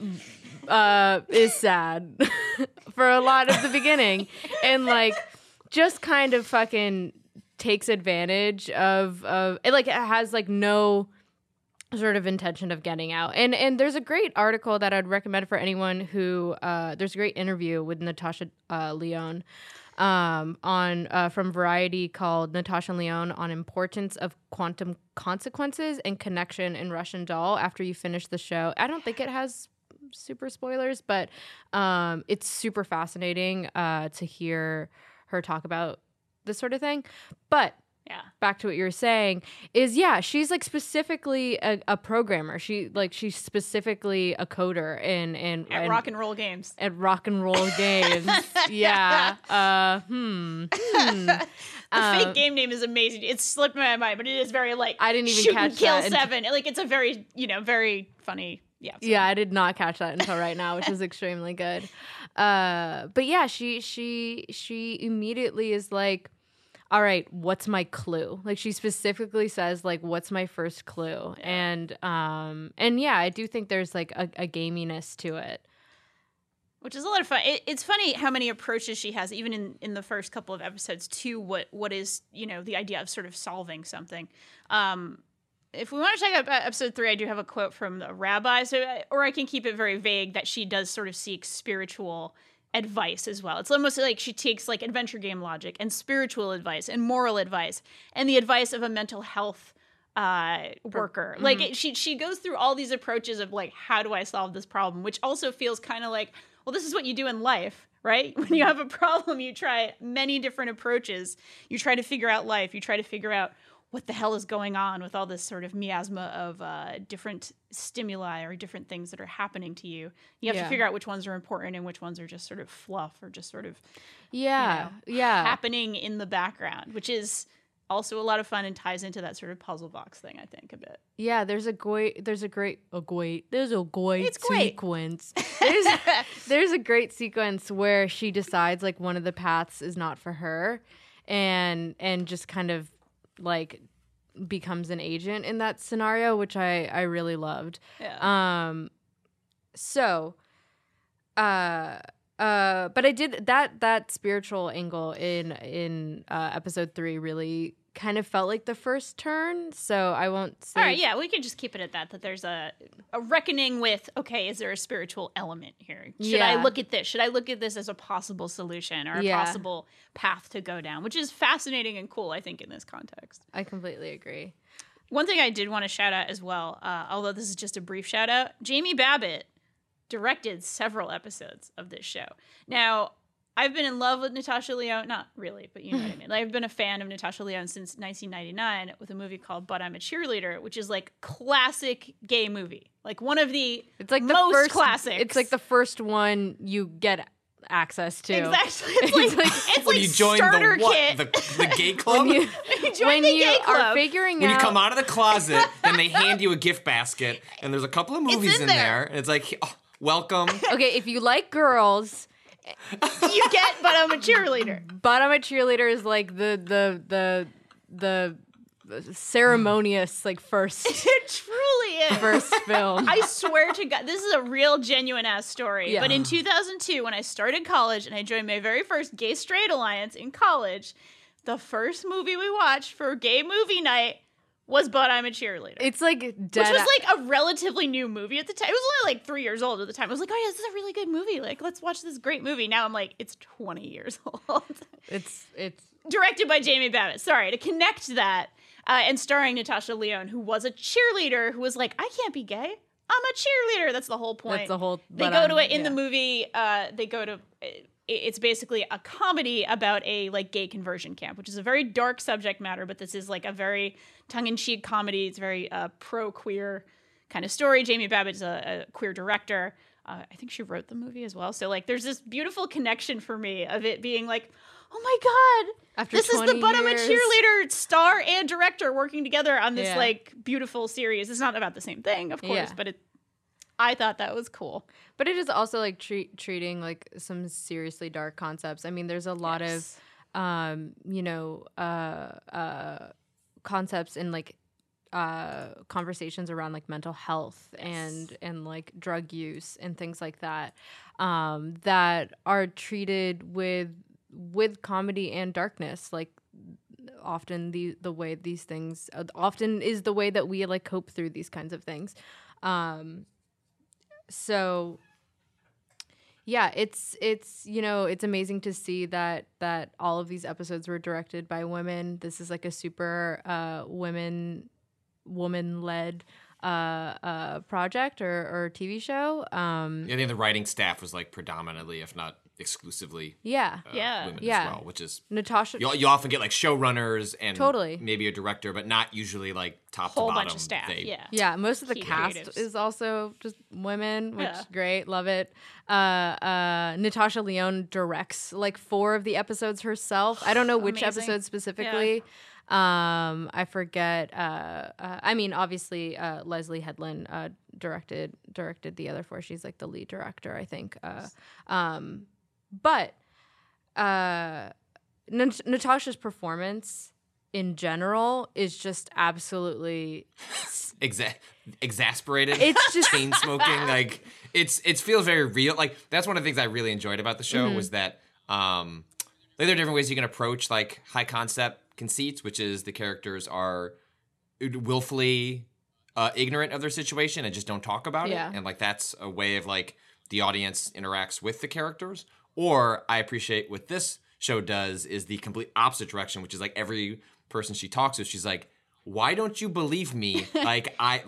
is sad for a lot of the beginning and like just kind of fucking takes advantage of it, like it has like no sort of intention of getting out. And there's a great article that I'd recommend for anyone who there's a great interview with Natasha Lyonne from Variety called Natasha Lyonne on importance of quantum consequences and connection in Russian Doll after you finish the show. I don't think it has super spoilers, but it's super fascinating to hear her talk about this sort of thing. But back to what you were saying is, she's like specifically a programmer. She's specifically a coder and rock and roll games. At rock and roll games. Yeah. The fake game name is amazing. It slipped my mind, but it is very like I didn't even shoot catch and kill that 7. Like it's a very, very funny. Yeah. So. Yeah, I did not catch that until right now, which is extremely good. But yeah, she immediately is like, all right, what's my clue? Like she specifically says like, what's my first clue? Yeah. And yeah, I do think there's like a gaminess to it. Which is a lot of fun. It's funny how many approaches she has, even in the first couple of episodes, to what is, the idea of sort of solving something. If we want to check out episode 3, I do have a quote from the rabbi, or I can keep it very vague that she does sort of seek spiritual advice as well. It's almost like she takes like adventure game logic and spiritual advice and moral advice and the advice of a mental health worker. Mm-hmm. Like she goes through all these approaches of like, how do I solve this problem? Which also feels kind of like, well, this is what you do in life, right? When you have a problem, you try many different approaches. You try to figure out life. You try to figure out what the hell is going on with all this sort of miasma of different stimuli or different things that are happening to you. You have to figure out which ones are important and which ones are just sort of fluff or just sort of happening in the background, which is also a lot of fun and ties into that sort of puzzle box thing, I think, a bit. Yeah, there's a great sequence. There's a great sequence where she decides like one of the paths is not for her and just kind of like becomes an agent in that scenario, which I really loved. Yeah. But I did that spiritual angle in episode 3 really kind of felt like the first turn. So I won't say. All right, yeah, we can just keep it at that there's a reckoning with, okay, is there a spiritual element here? Should I look at this? Should I look at this as a possible solution or a possible path to go down? Which is fascinating and cool, I think, in this context. I completely agree. One thing I did want to shout out as well, although this is just a brief shout out, Jamie Babbitt directed several episodes of this show. Now, I've been in love with Natasha Lyonne. Not really, but you know what I mean. Like, I've been a fan of Natasha Lyonne since 1999 with a movie called But I'm a Cheerleader, which is like classic gay movie. Like one of the most classics. It's like the first one you get access to. Exactly. It's when like you join starter kit. the gay club. When you are figuring When out, you come out of the closet, then they hand you a gift basket, and there's a couple of movies in there, and it's like, oh, welcome. Okay, if you like girls, you get But I'm a Cheerleader. But I'm a Cheerleader is like the ceremonious like first. It truly is. First film. I swear to God, this is a real genuine ass story. Yeah. But in 2002, when I started college and I joined my very first gay straight alliance in college, the first movie we watched for gay movie night was But I'm a Cheerleader. It's like which was like a relatively new movie at the time. It was only like 3 years old at the time. I was like, oh yeah, this is a really good movie. Like, let's watch this great movie. Now I'm like, it's 20 years old. It's directed by Jamie Babbitt. Sorry, to connect that. And starring Natasha Lyonne, who was a cheerleader, who was like, I can't be gay. I'm a cheerleader. That's the whole point. That's the whole. They go to it in the movie. They go to. It's basically a comedy about a like gay conversion camp, which is a very dark subject matter. But this is like a very tongue-in-cheek comedy. It's very pro-queer kind of story. Jamie Babbitt's a queer director. I think she wrote the movie as well. So like, there's this beautiful connection for me of it being like, oh my God. After this is the But I'm a years. Cheerleader star and director working together on this like beautiful series. It's not about the same thing, of course, but I thought that was cool. But it is also like treating like some seriously dark concepts. I mean, there's a lot of, concepts in like conversations around like mental health and like drug use and things like that that are treated with comedy and darkness. Like often the way these things often is the way that we like cope through these kinds of things. So yeah, it's it's amazing to see that all of these episodes were directed by women. This is like a super woman-led project or TV show. I think the writing staff was like predominantly, if not exclusively, women as well, which is Natasha. You often get like showrunners and Totally. maybe a director, but not usually like top Whole to bottom. bunch of staff. Most of the Key cast creatives. is also just women, which is great. Love it. Natasha Lyonne directs like 4 of the episodes herself. I don't know which Amazing. episode specifically. I forget. I mean, obviously, Leslie Headland directed the other 4. She's like the lead director, I think. But Natasha's performance in general is just absolutely exasperated. It's just chain smoking. Like it feels very real. Like that's one of the things I really enjoyed about the show was that like there are different ways you can approach like high concept conceits, which is the characters are willfully ignorant of their situation and just don't talk about it. And like that's a way of like the audience interacts with the characters. Or I appreciate what this show does is the complete opposite direction, which is like every person she talks to, she's like, why don't you believe me? Like I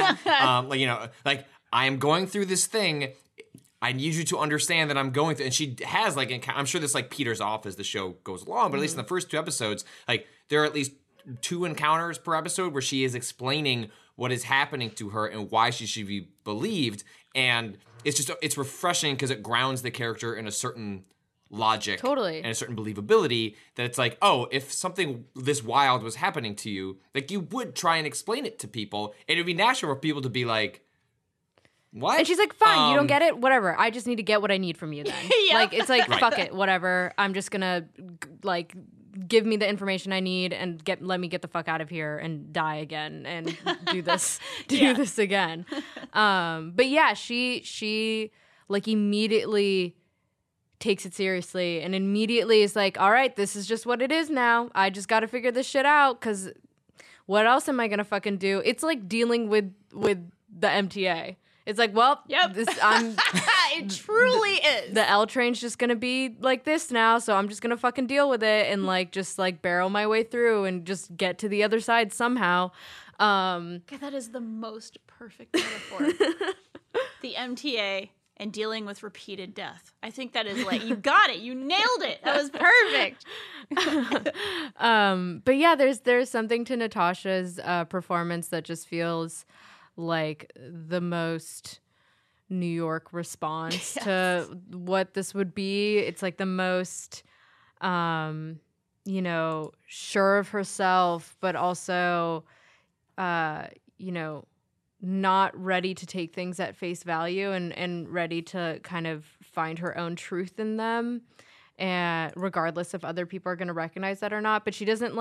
am going through this thing. I need you to understand that I'm going through, and she has like, I'm sure this like peters off as the show goes along, but at least in the first 2 episodes, like there are at least 2 encounters per episode where she is explaining what is happening to her and why she should be believed. And it's refreshing because it grounds the character in a certain logic and a certain believability that it's like, oh, if something this wild was happening to you, like you would try and explain it to people. And it'd be natural for people to be like, what? And she's like, fine, you don't get it? Whatever. I just need to get what I need from you then. Like, it's like, fuck it, whatever. I'm just gonna, like, give me the information I need and let me get the fuck out of here and die again and do this again. But yeah, she like immediately takes it seriously and immediately is like, all right, this is just what it is now. I just got to figure this shit out because what else am I gonna fucking do? It's like dealing with the MTA. It's like, well, it truly is. The L train's just gonna be like this now, so I'm just gonna fucking deal with it and like just like barrel my way through and just get to the other side somehow. God, that is the most perfect metaphor. The MTA and dealing with repeated death. I think that is like, you got it. You nailed it. That was perfect. But yeah, there's something to Natasha's performance that just feels like the most New York response to what this would be. It's like the most, sure of herself, but also, not ready to take things at face value and ready to kind of find her own truth in them, and regardless if other people are going to recognize that or not. But she doesn't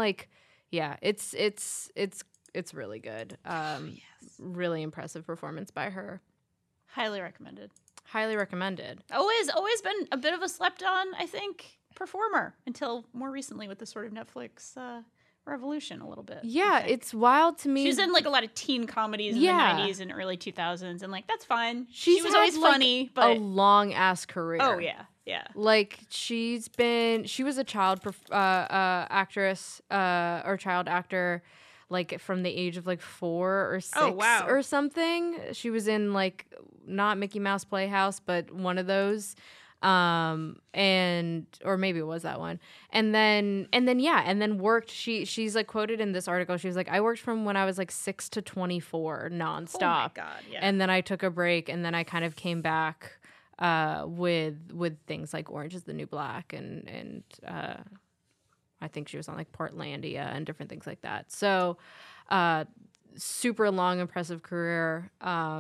it's really good. Really impressive performance by her. Highly recommended. Highly recommended. Always been a bit of a slept on, I think, performer until more recently with the sort of Netflix revolution a little bit. Yeah, it's wild to me. She was in like a lot of teen comedies in the 90s and early 2000s, and like that's fine. She was always funny, but a long ass career. Oh yeah. Like she was a child actress or child actor, like from the age of like 4 or 6 or something. She was in like not Mickey Mouse Playhouse, but one of those. Or maybe it was that one. And then worked. She's like quoted in this article. She was like, I worked from when I was like 6 to 24 nonstop. Oh my God, yeah. And then I took a break, and then I kind of came back with things like Orange is the New Black and I think she was on like Portlandia and different things like that. So super long, impressive career.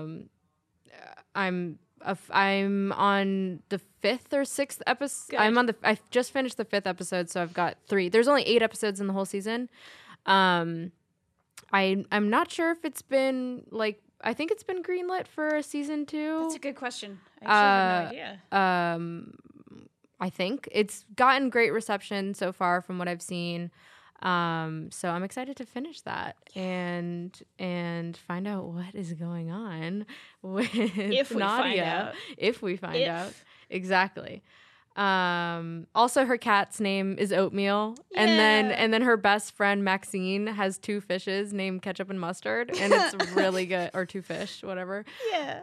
I'm on the 5th or 6th episode. I just finished the 5th episode, so I've got 3. There's only 8 episodes in the whole season. I'm not sure if it's been like, I think it's been greenlit for a season 2. That's a good question. I actually have no idea. I think it's gotten great reception so far from what I've seen. So I'm excited to finish that and find out what is going on with Nadia. If we find out. Exactly. Also her cat's name is Oatmeal. Yeah. And then her best friend Maxine has 2 fishes named Ketchup and Mustard, and it's really good, or 2 fish, whatever. Yeah.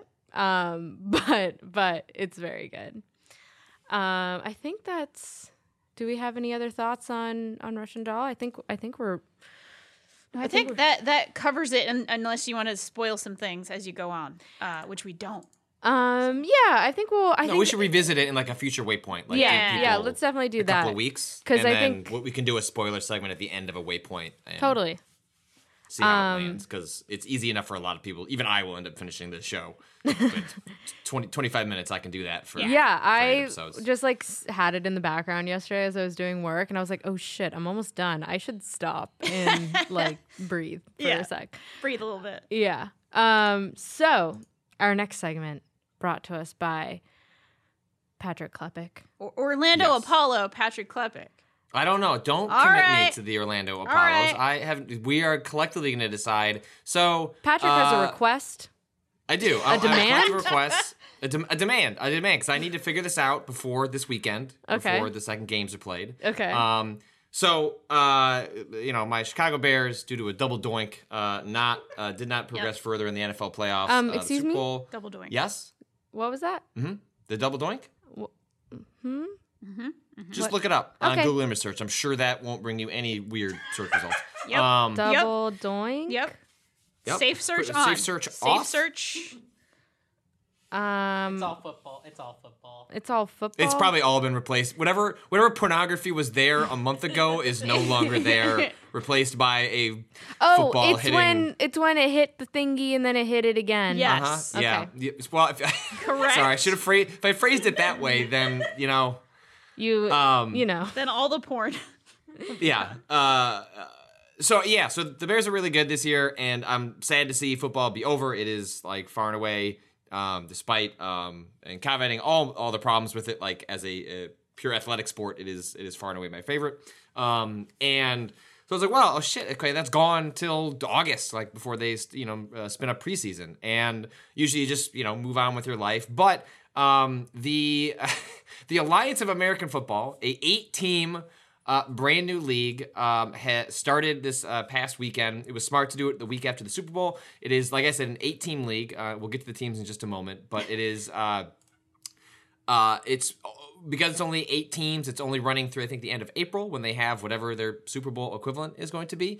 But it's very good. I think that's. Do we have any other thoughts on Russian Doll? I think that covers it, unless you want to spoil some things as you go on, which we don't. I think we should revisit it in like a future waypoint. Like let's definitely do that. A couple of weeks, because I think we can do a spoiler segment at the end of a waypoint. And totally. See how it lands, because it's easy enough for a lot of people. Even I will end up finishing the show. But 25 minutes, I can do that for I episodes. just like had it in the background yesterday as I was doing work, and I was like, oh shit, I'm almost done. I should stop and like breathe for a sec. Breathe a little bit. Yeah. So our next segment brought to us by Patrick Klepek. Orlando Apollo, Patrick Klepek. I don't know. Don't commit me to the Orlando Apollos. Right. We are collectively going to decide. So Patrick has a request. I do. A demand? A request. A demand. Because I need to figure this out before this weekend. Okay. Before the second games are played. Okay. So my Chicago Bears, due to a double doink, did not progress further in the NFL playoffs. Excuse me? Double doink. Yes. What was that? Mm-hmm. The double doink. Mm-hmm. Just look it up on Google image search. I'm sure that won't bring you any weird search results. Yep. Double doink. Yep. Yep. Safe search on. Safe search Safe off. search. It's all football. It's all football. It's probably all been replaced. Whatever pornography was there a month ago is no longer there. Replaced by a football hitting. It's when it hit the thingy and then it hit it again. Yes. Okay. Yeah. Well, correct. Sorry, I should have if I phrased it that way, then Then all the porn. Yeah. So the Bears are really good this year, and I'm sad to see football be over. It is like far and away, despite and caveating all the problems with it, like as a pure athletic sport, it is far and away my favorite. And so I was like, well, oh shit, okay, that's gone till August, like before they spin up preseason, and usually you just move on with your life. But the Alliance of American Football, a 8-team. Brand new league started this past weekend. It was smart to do it the week after the Super Bowl. It is, like I said, an 8-team league. We'll get to the teams in just a moment, but it is it's because it's only 8 teams. It's only running through I think the end of April when they have whatever their Super Bowl equivalent is going to be.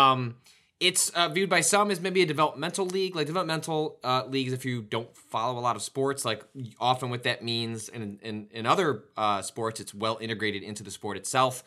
It's viewed by some as maybe a developmental league. Like developmental leagues, if you don't follow a lot of sports, like often what that means in other sports, it's well integrated into the sport itself,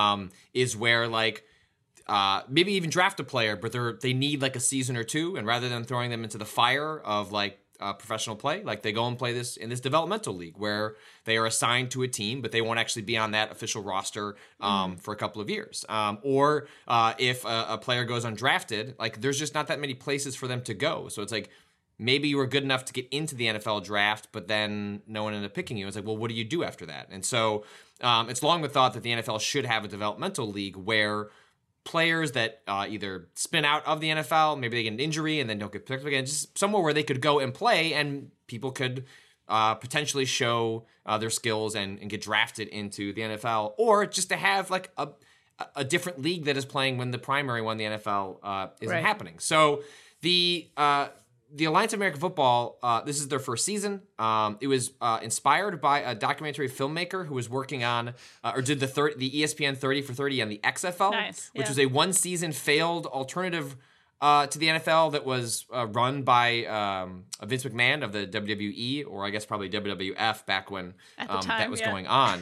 is where like maybe even draft a player, but they need like a season or two, and rather than throwing them into the fire of like professional play, like they go and play this in this developmental league where they are assigned to a team, but they won't actually be on that official roster for a couple of years. Or if a player goes undrafted, like there's just not that many places for them to go. So it's like maybe you were good enough to get into the NFL draft, but then no one ended up picking you. It's like, well, what do you do after that? And so it's long been thought that the NFL should have a developmental league where players that either spin out of the NFL, maybe they get an injury and then don't get picked up again, just somewhere where they could go and play and people could potentially show their skills and get drafted into the NFL, or just to have like a different league that is playing when the primary one, the NFL, isn't happening. So the Alliance of American Football, this is their first season. It was inspired by a documentary filmmaker who was working on, or did the ESPN 30 for 30 on the XFL, which was a one-season failed alternative to the NFL that was run by Vince McMahon of the WWE, or I guess probably WWF back when that was going on.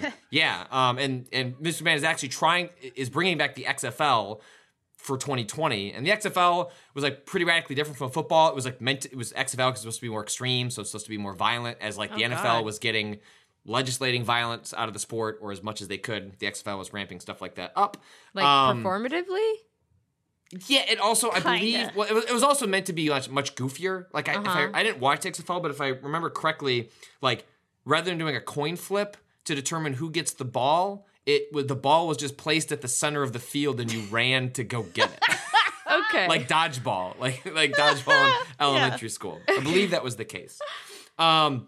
And Vince McMahon is actually is bringing back the XFL for 2020, and the XFL was like pretty radically different from football. It was like it was XFL because it was supposed to be more extreme, so it's supposed to be more violent. As like the NFL was legislating violence out of the sport, or as much as they could, the XFL was ramping stuff like that up, like performatively. Yeah, it also I believe it was also meant to be much goofier. Like I didn't watch XFL, but if I remember correctly, like rather than doing a coin flip to determine who gets the ball, the ball was just placed at the center of the field and you ran to go get it. Okay. Like dodgeball, like dodgeball in elementary school. I believe that was the case. But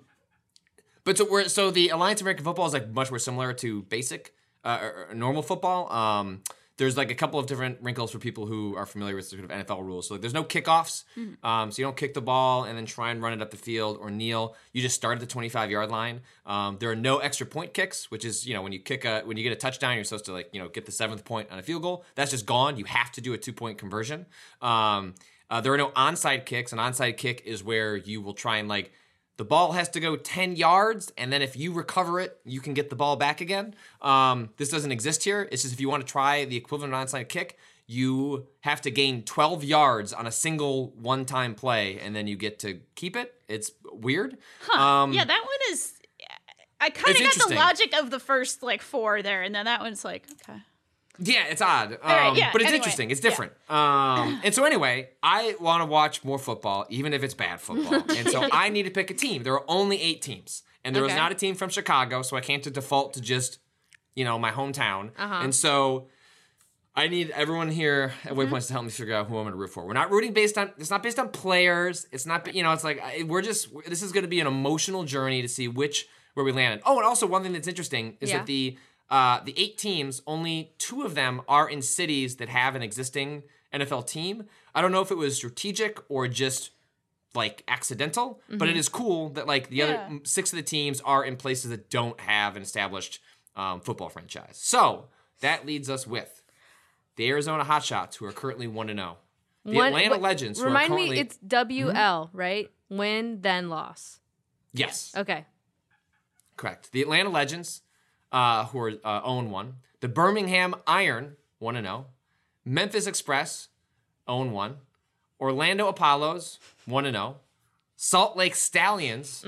so the Alliance of American Football is like much more similar to basic or normal football. There's like a couple of different wrinkles for people who are familiar with sort of NFL rules. So like, there's no kickoffs. So you don't kick the ball and then try and run it up the field or kneel. You just start at the 25-yard line. There are no extra point kicks, which is, when you get a touchdown, you're supposed to like, get the 7th point on a field goal. That's just gone. You have to do a 2-point conversion. There are no onside kicks. An onside kick is where you will try and like, the ball has to go 10 yards, and then if you recover it, you can get the ball back again. This doesn't exist here. It's just if you want to try the equivalent of an onside kick, you have to gain 12 yards on a single one-time play, and then you get to keep it. It's weird. Yeah, that one is... I kind of got the logic of the first, 4 there, and then that one's like, okay. Yeah, it's odd, right, but it's interesting. It's different. And so anyway, I want to watch more football, even if it's bad football. And so I need to pick a team. There are only 8 teams, and there is not a team from Chicago, so I can't default to just, my hometown. And so I need everyone here at Waypoints to help me figure out who I'm going to root for. We're not rooting it's not based on players. It's not, it's like, this is going to be an emotional journey to see where we landed. Oh, and also one thing that's interesting is that the 8 teams, only 2 of them are in cities that have an existing NFL team. I don't know if it was strategic or just like accidental, but it is cool that like the other 6 of the teams are in places that don't have an established football franchise. So that leads us with the Arizona Hotshots, who are currently 1-0. The Atlanta Legends, who are currently... Remind me, it's WL, right? Win, then loss. Yes. Okay. Correct. The Atlanta Legends... who are 0-1. The Birmingham Iron, 1-0. Memphis Express, 0-1. Orlando Apollos, 1-0. Salt Lake Stallions,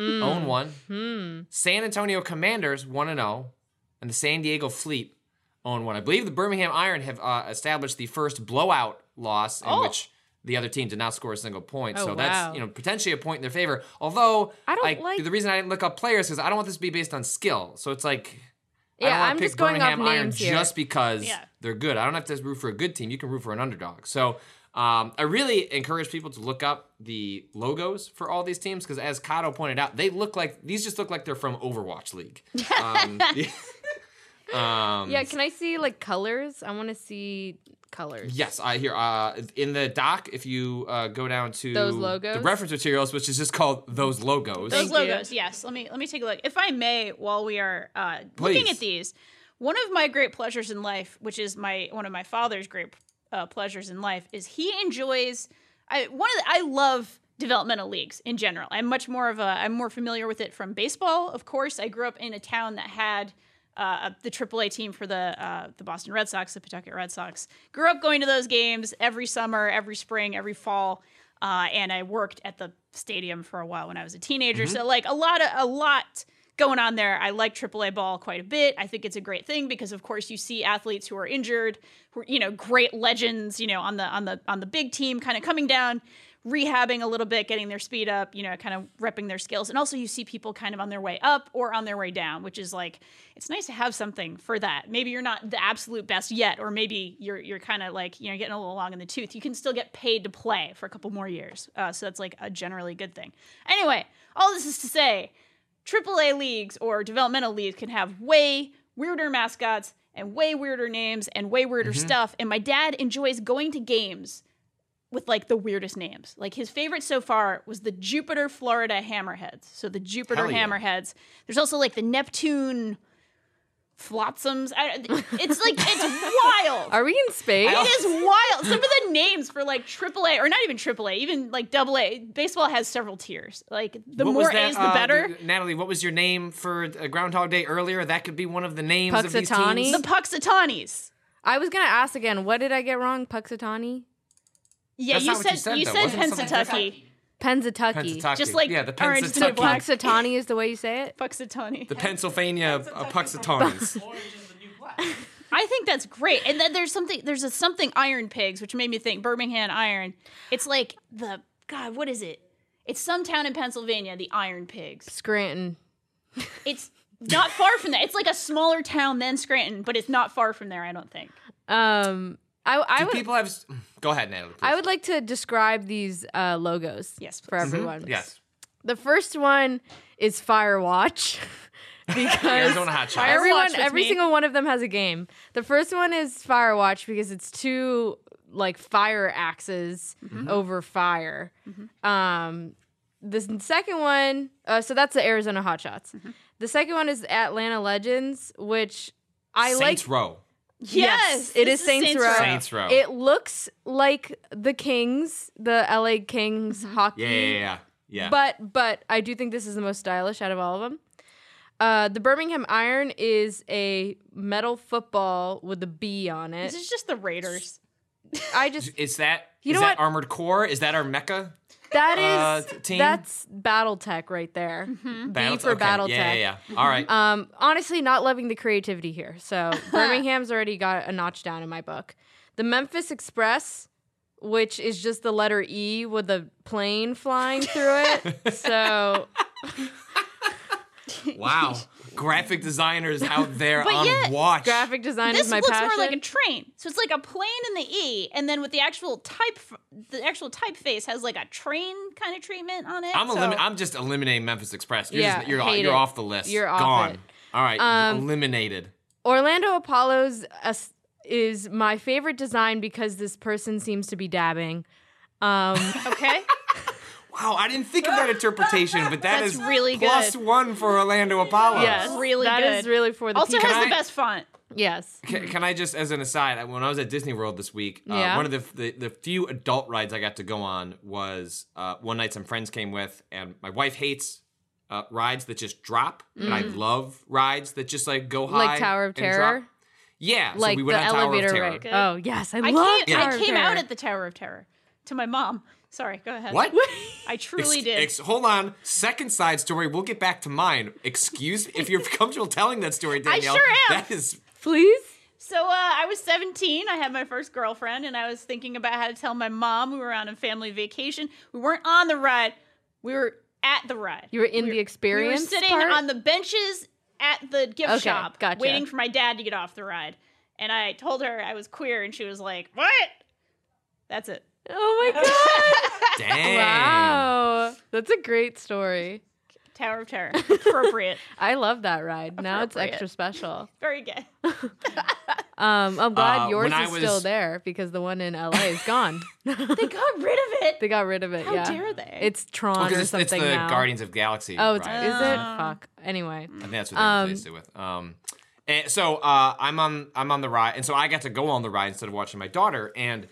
0-1. San Antonio Commanders, 1-0. And the San Diego Fleet, 0-1. I believe the Birmingham Iron have established the first blowout loss in which the other team did not score a single point. So that's, potentially a point in their favor. Although, the reason I didn't look up players is I don't want this to be based on skill. So it's like... Yeah, I'm just going off names here. Just because they're good. I don't have to root for a good team. You can root for an underdog. So I really encourage people to look up the logos for all these teams because, as Kato pointed out, these just look like they're from Overwatch League. Yeah, can I see like colors? I want to see colors. Yes, I hear. In the doc, if you go down to Those logos? the reference materials, which is just called those logos. Those Thank you. logos, yes. Let me take a look. If I may, while we are Please. looking at these, one of my great pleasures in life, which is one of my father's great pleasures in life, is he enjoys. I love developmental leagues in general. I'm more familiar with it from baseball. Of course, I grew up in a town that had the AAA team for the Boston Red Sox, the Pawtucket Red Sox. Grew up going to those games every summer, every spring, every fall, and I worked at the stadium for a while when I was a teenager. So like a lot going on there. I like AAA ball quite a bit. I think it's a great thing because, of course, you see athletes who are injured, who are, great legends, on the big team, kind of coming down, rehabbing a little bit, getting their speed up, kind of repping their skills. And also you see people kind of on their way up or on their way down, which is like, it's nice to have something for that. Maybe you're not the absolute best yet, or maybe you're kind of like, getting a little long in the tooth. You can still get paid to play for a couple more years. So that's like a generally good thing. Anyway, all this is to say, AAA leagues or developmental leagues can have way weirder mascots and way weirder names and way weirder stuff. And my dad enjoys going to games with like the weirdest names. Like his favorite so far was the Jupiter, Florida Hammerheads. So the Jupiter Hammerheads. There's also like the Neptune Flotsams. It's wild. Are we in space? It is wild. Some of the names for like AAA, or not even AAA, even like AA. Baseball has several tiers. Like the What more was that, A's, the better. Natalie, what was your name for Groundhog Day earlier? That could be one of the names of these Puxatawny? teams. The Puxatanis. I was gonna ask again. What did I get wrong? Puxatawny? Yeah, That's you not what said you said, though. Wasn't it something Pensatucky. Pensatucky. Pensatucky. Just like the Orange is the New Pensatucky. Black. Puxatawny is the way you say it. Puxatawny. The Pennsylvania Puxatawnys. I think that's great. And then there's something Iron Pigs, which made me think Birmingham Iron. It's like what is it? It's some town in Pennsylvania, the Iron Pigs. Scranton. It's not far from there. It's like a smaller town than Scranton, but it's not far from there, I don't think. I would, People have. Go ahead, Natalie. Please. I would like to describe these logos. Yes, for please. everyone. Yes. The first one is Firewatch. Because Arizona Hot Shots. every single one of them has a game. The first one is Firewatch because it's two like fire axes over fire. The second one, so that's the Arizona Hot Shots. The second one is Atlanta Legends, which I like. Saints Row. Yes, it this is Saints Row. Saints Row. It looks like the Kings, the LA Kings hockey. Yeah. But I do think this is the most stylish out of all of them. The Birmingham Iron is a metal football with a B on it. This is just the Raiders. Is that You know that what? Armored Core? Is that our Mecca? That is team? that's BattleTech right there. B for okay. BattleTech. Yeah. All right. Honestly, not loving the creativity here. So Birmingham's already got a notch down in my book. The Memphis Express, which is just the letter E with a plane flying through it. So Wow. Graphic designers out there But on yet, watch. graphic design This is my looks passion. more like a train. So it's like a plane in the E, and then with the actual typeface has like a train kind of treatment on it. I'm just eliminating Memphis Express. You're Yeah, you're hate it. off the list. You're off Gone. it. All right. Eliminated. Orlando Apollo's is my favorite design because this person seems to be dabbing. Okay. Wow, I didn't think of that interpretation, but That's is really plus good. one for Orlando Apollo. Yes, really that good. is really for the Also people. has the best font. Yes. Can I just, as an aside, when I was at Disney World this week, Yeah. one of the few adult rides I got to go on was one night some friends came with, and my wife hates rides that just drop, and I love rides that just like go high, Like Tower of and drop. Terror? Yeah, Like so we went the on Tower elevator of Terror. ride. Oh, yes. I I love came, Tower I of came Terror. out at the Tower of Terror to my mom. Sorry, go ahead. What? I truly did. Hold on. Second side story. We'll get back to mine. Excuse me if you're comfortable telling that story, Danielle. sure am. That is. Please? So I was 17. I had my first girlfriend, and I was thinking about how to tell my mom we were on a family vacation. We weren't on the ride. We were at the ride. You were in the experience We were sitting part? on the benches at the gift Okay, shop, gotcha. waiting for my dad to get off the ride. And I told her I was queer, and she was like, "What?" That's it. Oh, my God. Dang. Wow. That's a great story. Tower of Terror. Appropriate. I love that ride. Now it's Appropriate. extra special. Very good. I'm glad yours when I is was- still there because the one in LA is gone. They got rid of it. They got rid of it. How yeah. dare they? It's Tron or Because something it's the now. Guardians of the Galaxy. Oh, ride. is it? Fuck. Anyway. I think that's what they replaced it with. And so I'm on the ride, and so I got to go on the ride instead of watching my daughter. And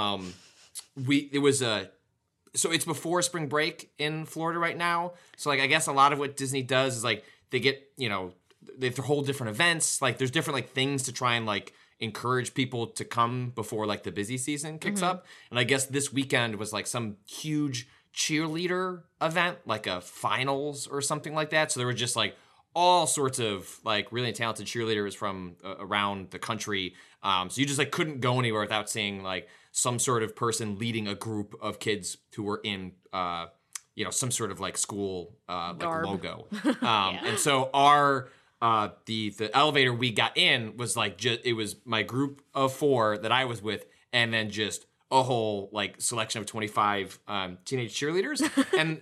so it's before spring break in Florida right now. So like I guess a lot of what Disney does is like they get they hold different events. Like there's different like things to try and like encourage people to come before like the busy season kicks up. And I guess this weekend was like some huge cheerleader event, like a finals or something like that. So there were just like all sorts of like really talented cheerleaders from around the country. So you just like couldn't go anywhere without seeing like some sort of person leading a group of kids who were in some sort of like school like logo. And so our the elevator we got in was like it was my group of 4 that I was with, and then just a whole like selection of 25 teenage cheerleaders. And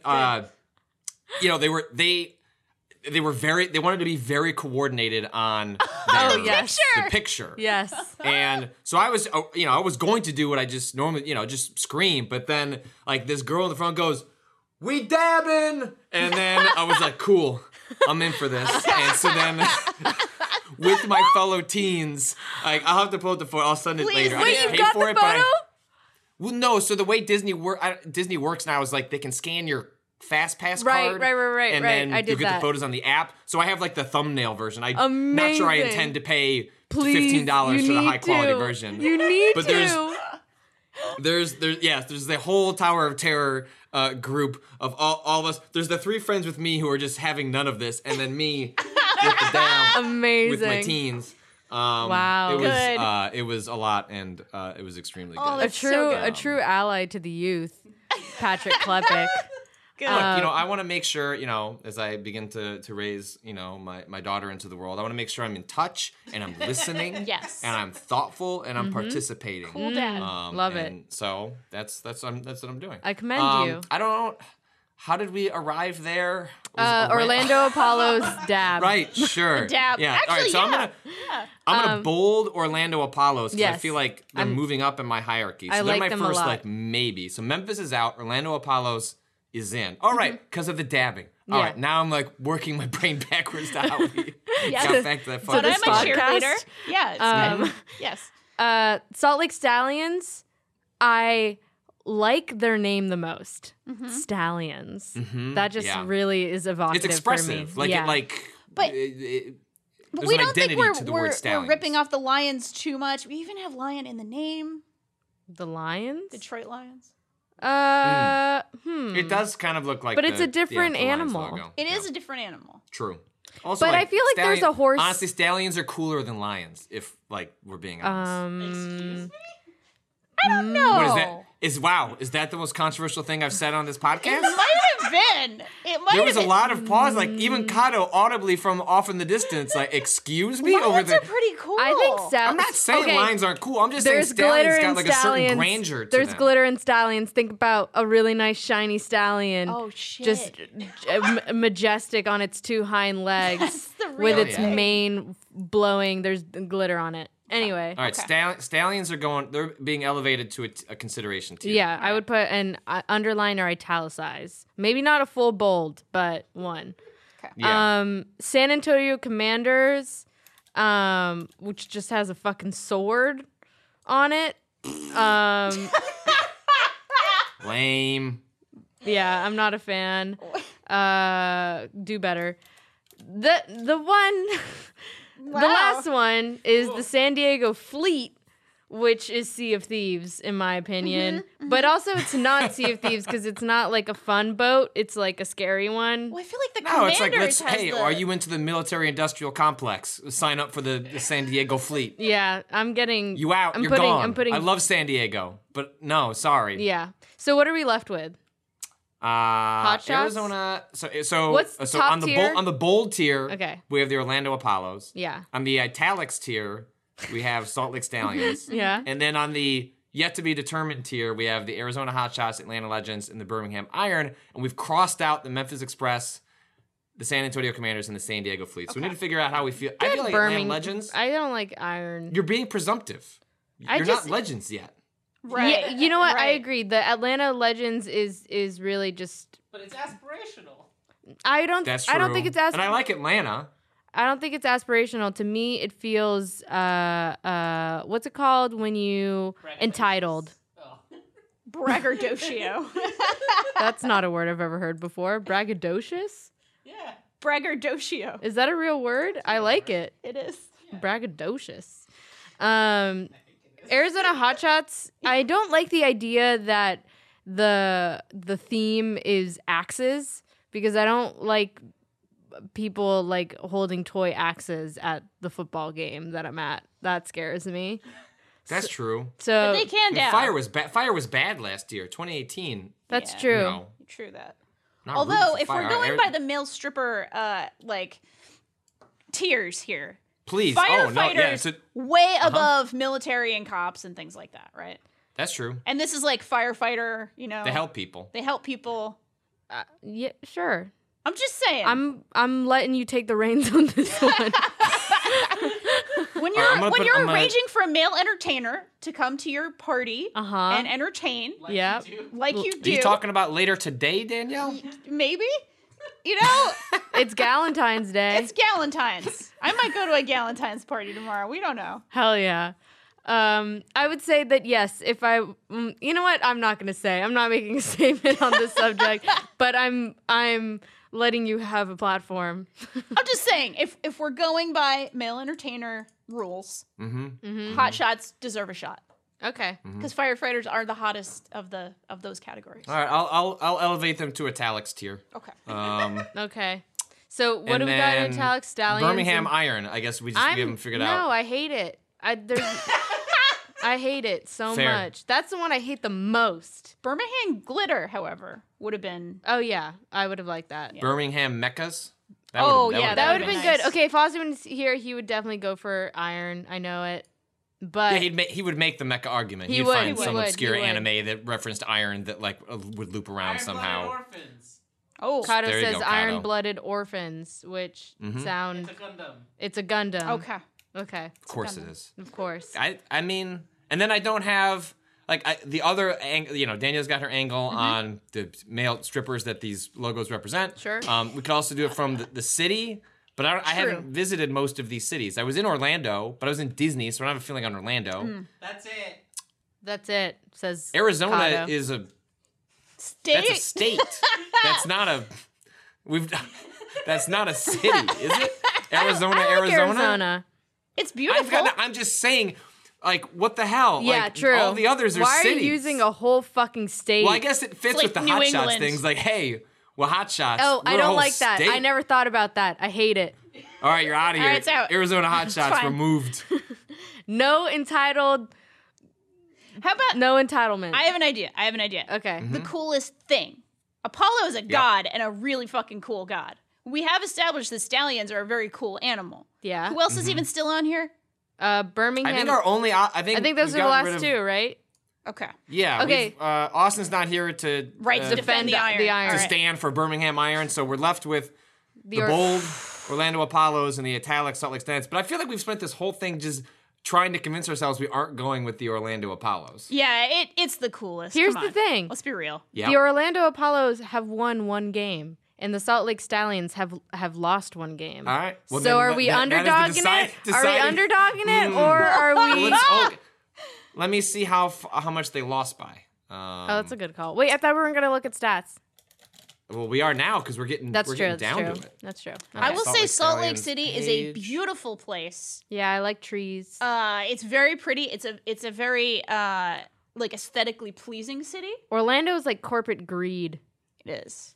they wanted to be very coordinated on the picture. Yes. And so I was going to do what I just normally, just scream. But then like this girl in the front goes, "We dabbing!" And then I was like, cool, I'm in for this. And so then with my fellow teens, like I'll have to pull up the photo. I'll send it later. I Wait, didn't you've pay got for the it, but photo? well, no. So the way Disney works now is like they can scan your Fast Pass card. Right. And then I did you get that. the photos on the app. So I have like the thumbnail version. I'm not sure I Amazing. intend to pay Please, $15 you for the need high quality to. version. You need But to. there's the whole Tower of Terror group of all of us. There's the 3 friends with me who are just having none of this, and then me with the dab Amazing. with my teens. Wow. It was a lot, and it was extremely good. Oh, A that's so good. a true ally to the youth, Patrick Klepek. Good. Look, I want to make sure, as I begin to raise, my daughter into the world, I want to make sure I'm in touch and I'm listening. Yes. And I'm thoughtful and I'm participating. Cool dad. Love it. And so that's what I'm doing. I commend you. I don't. How did we arrive there? Was it Orlando Apollo's dab. Right, sure. dab. Yeah. Actually, all right, so I'm gonna bold Orlando Apollos because I yes. feel like they're moving up in my hierarchy. So I they're like my them a first lot. like maybe. So Memphis is out, Orlando Apollos is in. All right, because of the dabbing. All Yeah. right, now I'm like working my brain backwards to how we Yes. got back to that But fucking I'm a podcast- cheerleader. Yeah, it's good. Yes. Salt Lake Stallions, I like their name the most. Stallions. That just Yeah. really is evocative It's expressive. for me. But- there's We an don't think identity to the word we're stallions. ripping off the Lions too much. We even have lion in the name. The Lions? Detroit Lions. It does kind of look like But it's the- a different the Lions animal. logo. It is a different animal. True. Also, But I feel like there's a horse- Honestly, stallions are cooler than lions, if like we're being honest. Excuse me? I don't know. What is that? Is that the most controversial thing I've said on this podcast? It might have been. It might There have was a been. lot of pause, like even Kato audibly from off in the distance, like, "Excuse me," over Lions the. are pretty cool. I think I'm not saying lions aren't cool. I'm just saying There's glitter stallions and got like stallions. a certain grandeur to There's them. glitter and stallions. Think about a really nice shiny stallion. Oh, shit. Just majestic on its 2 hind legs That's the with real its thing. mane blowing. There's glitter on it. Anyway. All right, stallions are they're being elevated to a consideration tier. Yeah, I would put an underline or italicize. Maybe not a full bold, but one. Yeah. San Antonio Commanders, which just has a fucking sword on it. Lame. Yeah, I'm not a fan. Do better. The one, the last one is the San Diego Fleet, which is Sea of Thieves, in my opinion. But also, it's not Sea of Thieves because it's not like a fun boat. It's like a scary one. Well, I feel like the No, it's Commanders like, has hey, the... are you into the military-industrial complex? Sign up for the San Diego Fleet. Yeah, I'm getting You out, I'm you're putting, gone. I'm putting. I love San Diego, but no, sorry. Yeah. So what are we left with? Hot Shots? Arizona. So What's so top on the tier? on the bold tier, Okay. we have the Orlando Apollos. Yeah. On the italics tier, we have Salt Lake Stallions. Yeah. And then on the yet to be determined tier, we have the Arizona Hotshots, Atlanta Legends, and the Birmingham Iron. And we've crossed out the Memphis Express the San Antonio Commanders, and the San Diego Fleet. So we need to figure out how we feel. I feel like Birmingham Legends. I don't like Iron. You're being presumptive. You're not Legends yet. Right. Yeah, you know what? I Right. agree. The Atlanta Legends is really just. But it's aspirational. I don't. That's true. I don't think it's And I like Atlanta. I don't think it's aspirational. To me, it feels what's it called when you entitled. Braggadocio. That's not a word I've ever heard before. Braggadocious? Yeah. Braggadocio. Is that a real word? I like it. It is. Braggadocious. Arizona Hotshots. I don't like the idea that the theme is axes because I don't like people like holding toy axes at the football game that I'm at. That scares me. That's true. So But they can And down. Fire was bad last year, 2018. that's Yeah. true. You know, True that. not Although, rooting for if we're Fire. going by the male stripper, tiers here, Please. firefighters Oh, no. Yeah, so, way above military and cops and things like that, right? that's true. And this is like firefighter, you know. They help people. They help people. Yeah, sure. I'm just saying. I'm letting you take the reins on this one. When All right, I'm you're gonna put- arranging for a male entertainer to come to your party and entertain, Yeah. like you Are do, you talking about later today, Danielle? maybe, you know, It's Galentine's Day. it's Galentine's. I might go to a Galentine's party tomorrow. We don't know. Hell yeah. I would say that yes, if I, you know what, I'm not going to say. I'm not making a statement on this subject, but I'm letting you have a platform. I'm just saying, if we're going by male entertainer rules, hot shots deserve a shot Okay. because firefighters are the hottest of those categories. All right, I'll elevate them to italics tier. Okay. Okay. So what And do we got in then italic? Stallions? Birmingham and- Iron. I guess we haven't figured out. No, I hate it. I hate it so Fair. much. That's the one I hate the most. Birmingham Glitter, however, would have been. Oh yeah, I would have liked that. Birmingham Meccas. Oh, would've- yeah, That would've would have been been good. nice. Okay, if Ozzy was here, he would definitely go for Iron. I know it. But Yeah, he would make the mecha argument. He He'd would, find he some would, obscure he would. anime that referenced Iron that would loop around somehow. Orphans. Oh, Kato There you says go, Kato. Iron-Blooded Orphans, which sound... It's a Gundam. It's a Gundam. okay. Okay, Of course it is. of course. I mean, and then I don't have the other angle. You know, Danielle's got her angle on the male strippers that these logos represent. Sure. We could also do it from the city, but I haven't visited most of these cities. I was in Orlando, but I was in Disney, so I don't have a feeling on Orlando. That's it. That's it, says Arizona Kato. is a State. that's a state. That's not a that's not a city, is it? Arizona, I like Arizona. It's beautiful. I'm just saying, like, what the hell? Yeah, like, true. All the others are Why cities. are you using a whole fucking state? Well, I guess it fits like with the New hot shots England. things. Like, hey, well, hot shots. Oh, I we're a don't whole like that. state. I never thought about that. I hate it. All right, you're out of All here. right, it's out. Arizona hot shots fine. removed. No entitled. How about? No entitlement. I have an idea. Okay. Mm-hmm. The coolest thing. Apollo is a god and a really fucking cool god. We have established that stallions are a very cool animal. Yeah. Who else is even still on here? Birmingham. I think our only. I think those we've are the gotten last rid of- two, right? Okay. Yeah. Okay. we've, Austin's not here to To defend the iron. the iron. to All right. stand for Birmingham Iron, so we're left with the Or- bold Orlando Apollos and the italic Salt Lake Stallions. But I feel like we've spent this whole thing just trying to convince ourselves we aren't going with the Orlando Apollos. Yeah, it's the coolest. Here's Come the on. thing. Let's be real. Yeah. The Orlando Apollos have won one game, and the Salt Lake Stallions have lost one game. All right. Well, so then are we that is the underdogging it? Are we deciding- underdogging it, or are we? Let me see how much they lost by. Oh, that's a good call. Wait, I thought we were gonna look at stats. Well, we are now because we're getting That's we're true. getting That's down true. to it. That's true. I Okay. will Salt say Lake Salt Lake Stallions City is a page. beautiful place. Yeah, I like trees. It's very pretty. It's a very like aesthetically pleasing city. Orlando is like corporate greed. It is.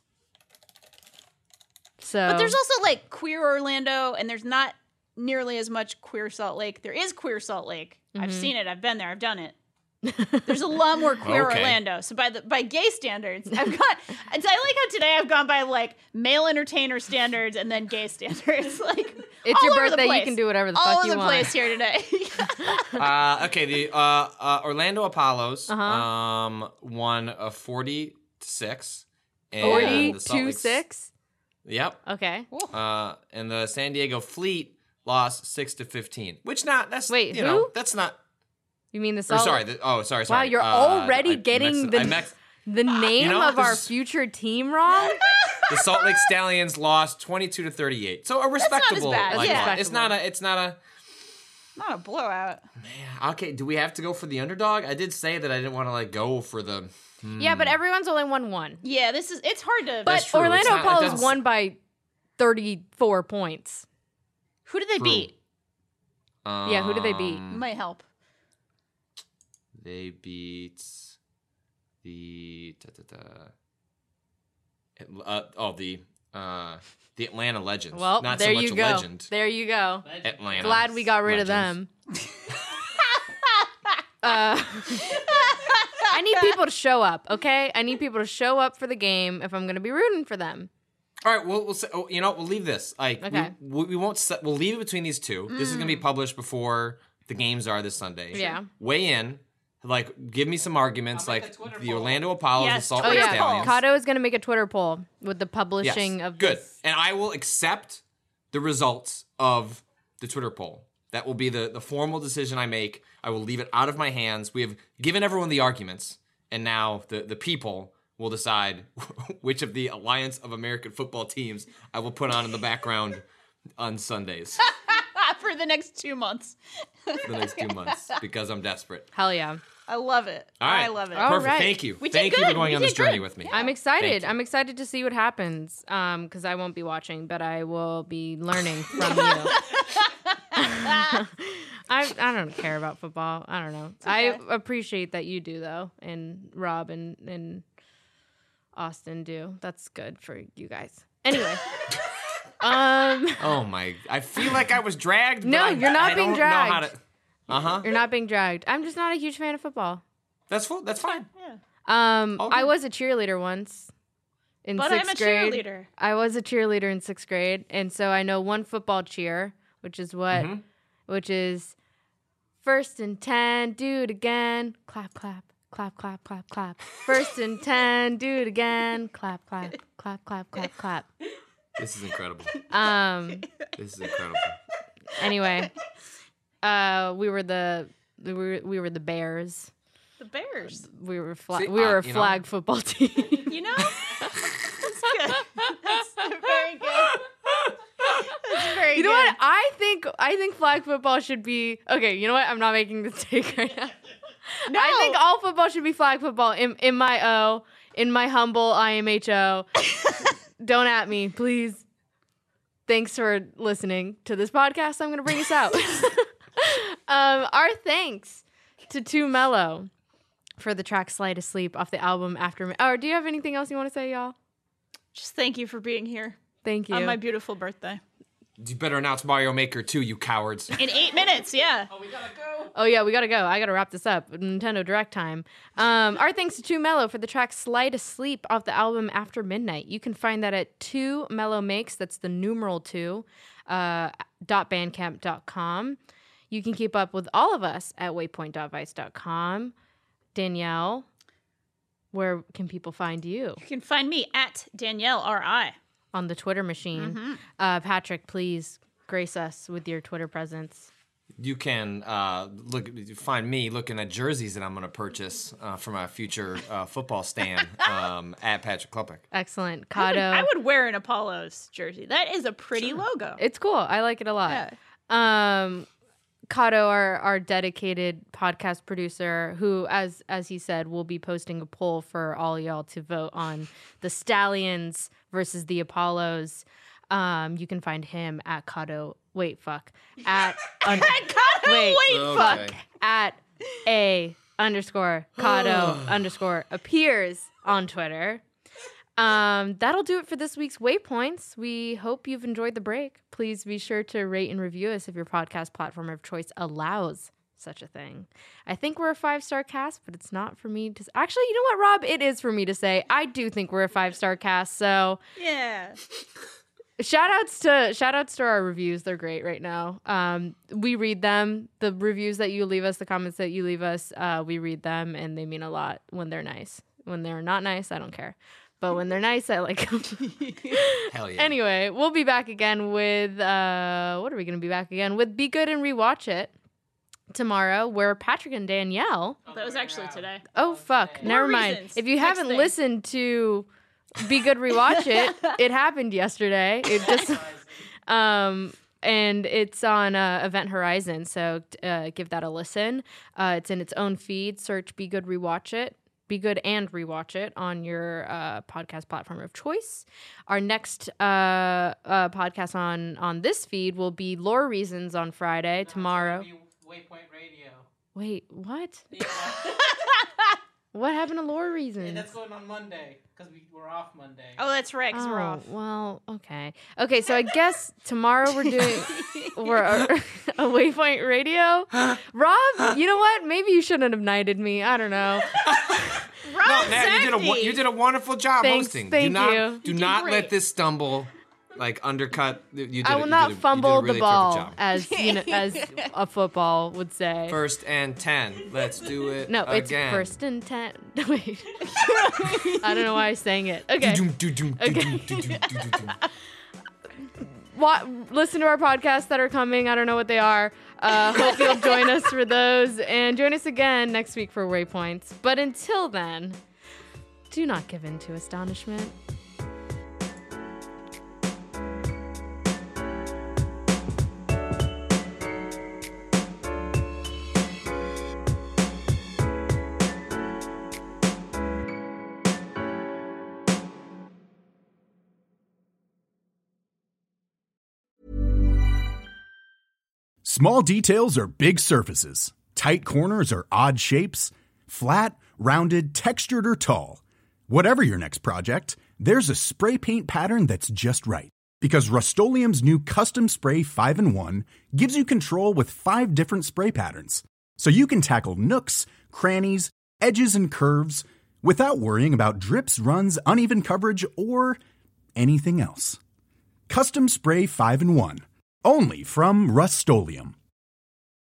So, But there's also like queer Orlando, and there's not nearly as much queer Salt Lake. There is queer Salt Lake. I've seen it. I've been there. I've done it. There's a lot more queer Okay. Orlando. So by gay standards, I like how today I've gone by like male entertainer standards and then gay standards. Like It's all your over the birthday, you place. can do whatever the all fuck over you the want. place here today. Okay, the Orlando Apollos won a 40-6. And the Salt Lakes- 40-6. Yep. Okay. And the San Diego Fleet lost 6-15. Which that's Wait, you who? know, that's not. You mean the Or Salt? sorry. Wow, you're already getting the name You know, of our this is- future team wrong. The Salt Lake Stallions lost 22-38. So a respectable bad. like, Yeah. loss. It's not a Not a blowout. okay, do we have to go for the underdog? I did say that I didn't want to go for the Yeah, but everyone's only won one. Yeah, it's hard to. But true. Orlando It's not- it Apollo's doesn't- won by 34 points. Who did they beat? Yeah, who did they beat? Might help. They beat the the Atlanta Legends. Well, not there so much you a go. legend. There you go. Atlanta. Glad we got rid Legends. of them. I need people to show up, okay? I need people to show up for the game if I'm going to be rooting for them. All right, we'll say, you know, we'll leave this. Like, Okay. we won't. We'll leave it between these two. This is gonna be published before the games are this Sunday. Yeah. Weigh in. Like, give me some arguments. Like the Orlando Apollos, Yes, the Salt Oh, Lake yeah. Stallions. Kato is going to make a Twitter poll with the publishing Yes. of Good. this. And I will accept the results of the Twitter poll. That will be the formal decision I make. I will leave it out of my hands. We have given everyone the arguments, and now the people will decide which of the Alliance of American Football teams I will put on in the background on Sundays For the next 2 months. for the next 2 months because I'm desperate. Hell yeah. I love it. All right. I love it. All Perfect. right. Thank you. We did Thank you good. for going We on this did journey good. with me. I'm Thank excited. you. I'm excited to see what happens because I won't be watching, but I will be learning from you. I don't care about football. I don't know. okay. I appreciate that you do, though, and Rob and Austin do. That's good for you guys. Anyway. Oh my! I feel like I was dragged. No, but you're not I being don't know how dragged. to. Uh-huh. You're not being dragged. I'm just not a huge fan of football. That's fine. I was a cheerleader once in But sixth I'm a grade. cheerleader. I was a cheerleader in sixth grade, and so I know one football cheer, which is first and 10, do it again, clap, clap, clap, clap, clap, clap. First and 10, do it again, clap, clap, clap, clap, clap, clap. This is incredible. This is incredible. Anyway, we were the Bears. The Bears. We were a See, we were a you know- flag football team. You know? That's good. That's very good. That's very good. You know what? I think flag football should be okay. You know what? I'm not making this take right now. No. I think all football should be flag football. In my humble IMHO. Don't at me, please. Thanks for listening to this podcast. I'm gonna bring us out. Our thanks to Too Mellow for the track "Slide Asleep" off the album After. Or do you have anything else you want to say, y'all? Just thank you for being here Thank you. on my beautiful birthday. You better announce Mario Maker 2, you cowards. In 8 minutes, yeah. Oh yeah, we gotta go. I gotta wrap this up. Nintendo Direct time. Our thanks to Too Mellow for the track "Slide Asleep" off the album After Midnight. You can find that at 2 Mellow Makes. That's the numeral 2. .bandcamp.com. You can keep up with all of us at waypoint.vice.com. Danielle, where can people find you? You can find me at Danielle R.I. On the Twitter machine. Patrick, please grace us with your Twitter presence. You can find me looking at jerseys that I'm going to purchase for my future football stand at Patrick Klepek. Excellent. Kato. I would wear an Apollos jersey. That is a pretty logo. It's cool. I like it a lot. Yeah. Kato, our dedicated podcast producer, who, as he said, will be posting a poll for all y'all to vote on the Stallions versus the Apollos. You can find him at Kato. Wait, fuck. At at @a_Kato_appears on Twitter. That'll do it for this week's Waypoints. We hope you've enjoyed the break. Please be sure to rate and review us if your podcast platform of choice allows such a thing. I think we're a 5-star cast, but it's not for me to actually, you know what, Rob? It is for me to say. I do think we're a 5-star cast, so Yeah. shout outs to our reviews. They're great right now. We read them. The reviews that you leave us, the comments that you leave us, we read them, and they mean a lot when they're nice. When they're not nice, I don't care. but when they're nice, I like them. Hell yeah. Anyway, we'll be back again with, what are we going to be back again? With Be Good and Rewatch It tomorrow, where Patrick and Danielle. That was actually today. Oh, fuck. Never mind. reasons. If you Next haven't thing. listened to Be Good Rewatch It, it happened yesterday. It just, and it's on Event Horizon, so give that a listen. It's in its own feed. Search Be Good Rewatch It. Be Good and Rewatch It on your podcast platform of choice. Our next podcast on this feed will be Lore Reasons on Friday, tomorrow. Waypoint Radio. Wait, what? Yeah. What happened to Lore Reasons? And that's going on Monday because we're off Monday. Oh, that's right, because we're off. Well, okay. Okay, so I guess tomorrow we're doing a Waypoint Radio. Rob, you know what? Maybe you shouldn't have knighted me. I don't know. Rob No, you did a wonderful job Thanks, hosting. thank do not, you. Do did not great. let this stumble, undercut. I will not fumble the ball, job. as as a football would say. 1st and 10. Let's do it. No, it's again. 1st and 10. Wait, I don't know why I sang it. Okay. Listen to our podcasts that are coming. I don't know what they are. Hope you'll join us for those, and join us again next week for Waypoints. But until then, do not give in to astonishment. Small details are big surfaces. Tight corners are odd shapes. Flat, rounded, textured, or tall. Whatever your next project, there's a spray paint pattern that's just right. Because Rust-Oleum's new Custom Spray 5-in-1 gives you control with 5 different spray patterns. So you can tackle nooks, crannies, edges, and curves without worrying about drips, runs, uneven coverage, or anything else. Custom Spray 5-in-1. Only from Rust-Oleum.